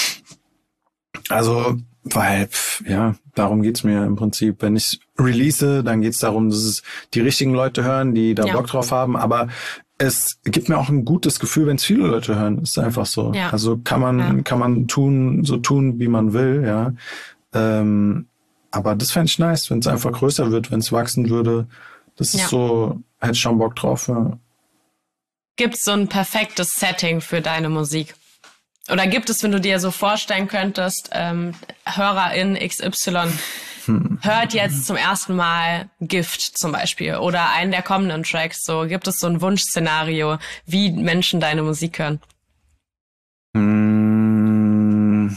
Also, weil, pf, ja, darum geht's mir im Prinzip. Wenn ich release, dann geht's darum, dass es die richtigen Leute hören, die da Ja. Bock drauf haben. Aber es gibt mir auch ein gutes Gefühl, wenn es viele Leute hören. Ist einfach so. Ja. Also kann man, Ja. kann man tun, so tun, wie man will, ja. Ähm, aber das fände ich nice, wenn es einfach größer wird, wenn es wachsen würde. Das ist Ja. so, hätte ich schon Bock drauf, ja. Gibt es so ein perfektes Setting für deine Musik? Oder gibt es, wenn du dir so vorstellen könntest, ähm, Hörerin X Y hört jetzt zum ersten Mal Gift zum Beispiel oder einen der kommenden Tracks, so gibt es so ein Wunschszenario, wie Menschen deine Musik hören? Mm.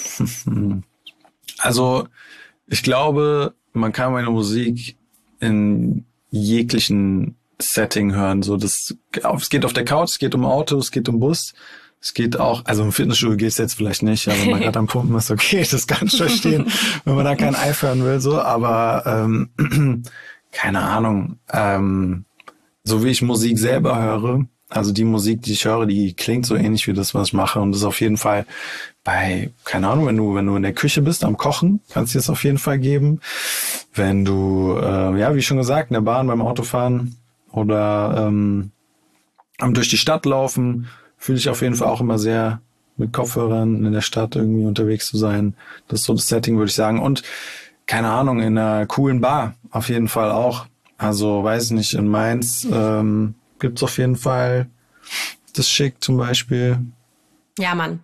Also, ich glaube, man kann meine Musik in jeglichen Setting hören. So, das, es geht auf der Couch, es geht um Auto, es geht um Bus. Es geht auch, also im Fitnessstudio geht's jetzt vielleicht nicht, aber wenn man gerade am Pumpen ist, okay, das kann ich verstehen, wenn man da kein Eif hören will, so, aber ähm, keine Ahnung, ähm, so wie ich Musik selber höre, also die Musik, die ich höre, die klingt so ähnlich wie das, was ich mache und das ist auf jeden Fall bei, keine Ahnung, wenn du wenn du in der Küche bist, am Kochen, kannst du es auf jeden Fall geben. Wenn du, äh, ja, wie schon gesagt, in der Bahn, beim Autofahren oder ähm, am durch die Stadt laufen, fühle ich auf jeden Fall auch immer sehr, mit Kopfhörern in der Stadt irgendwie unterwegs zu sein. Das ist so das Setting, würde ich sagen. Und keine Ahnung, in einer coolen Bar auf jeden Fall auch. Also weiß ich nicht, in Mainz ähm, gibt's auf jeden Fall das Schick zum Beispiel. Ja, Mann.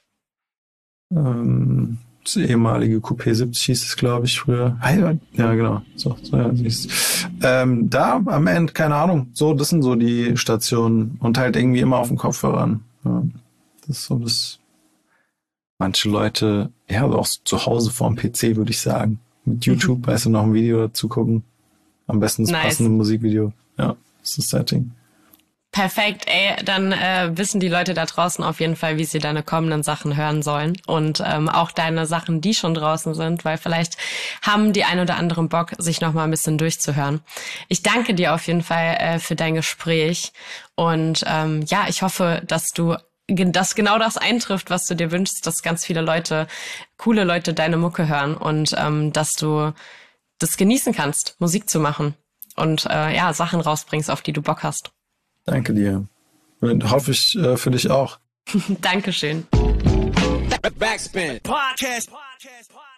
Ähm, das ehemalige Coupé siebzig hieß es, glaube ich, früher. Ja, genau. So, so ja, siehst. Ähm, da am Ende, keine Ahnung. So, das sind so die Stationen. Und halt irgendwie immer auf dem Kopfhörern. Ja, das ist so das. Manche Leute, ja, auch zu Hause vorm P C, würde ich sagen. Mit YouTube, mhm. weißt du, noch ein Video dazu gucken. Am besten das nice. Passende Musikvideo. Ja, das ist das Setting. Perfekt, ey, dann äh, wissen die Leute da draußen auf jeden Fall, wie sie deine kommenden Sachen hören sollen und ähm, auch deine Sachen, die schon draußen sind, weil vielleicht haben die ein oder anderen Bock, sich noch mal ein bisschen durchzuhören. Ich danke dir auf jeden Fall äh, für dein Gespräch und ähm, ja, ich hoffe, dass du dass genau das eintrifft, was du dir wünschst, dass ganz viele Leute, coole Leute deine Mucke hören und ähm, dass du das genießen kannst, Musik zu machen und äh, ja, Sachen rausbringst, auf die du Bock hast. Danke dir. Und hoffe ich äh, für dich auch. Dankeschön. Backspin. Podcast. Podcast. Podcast.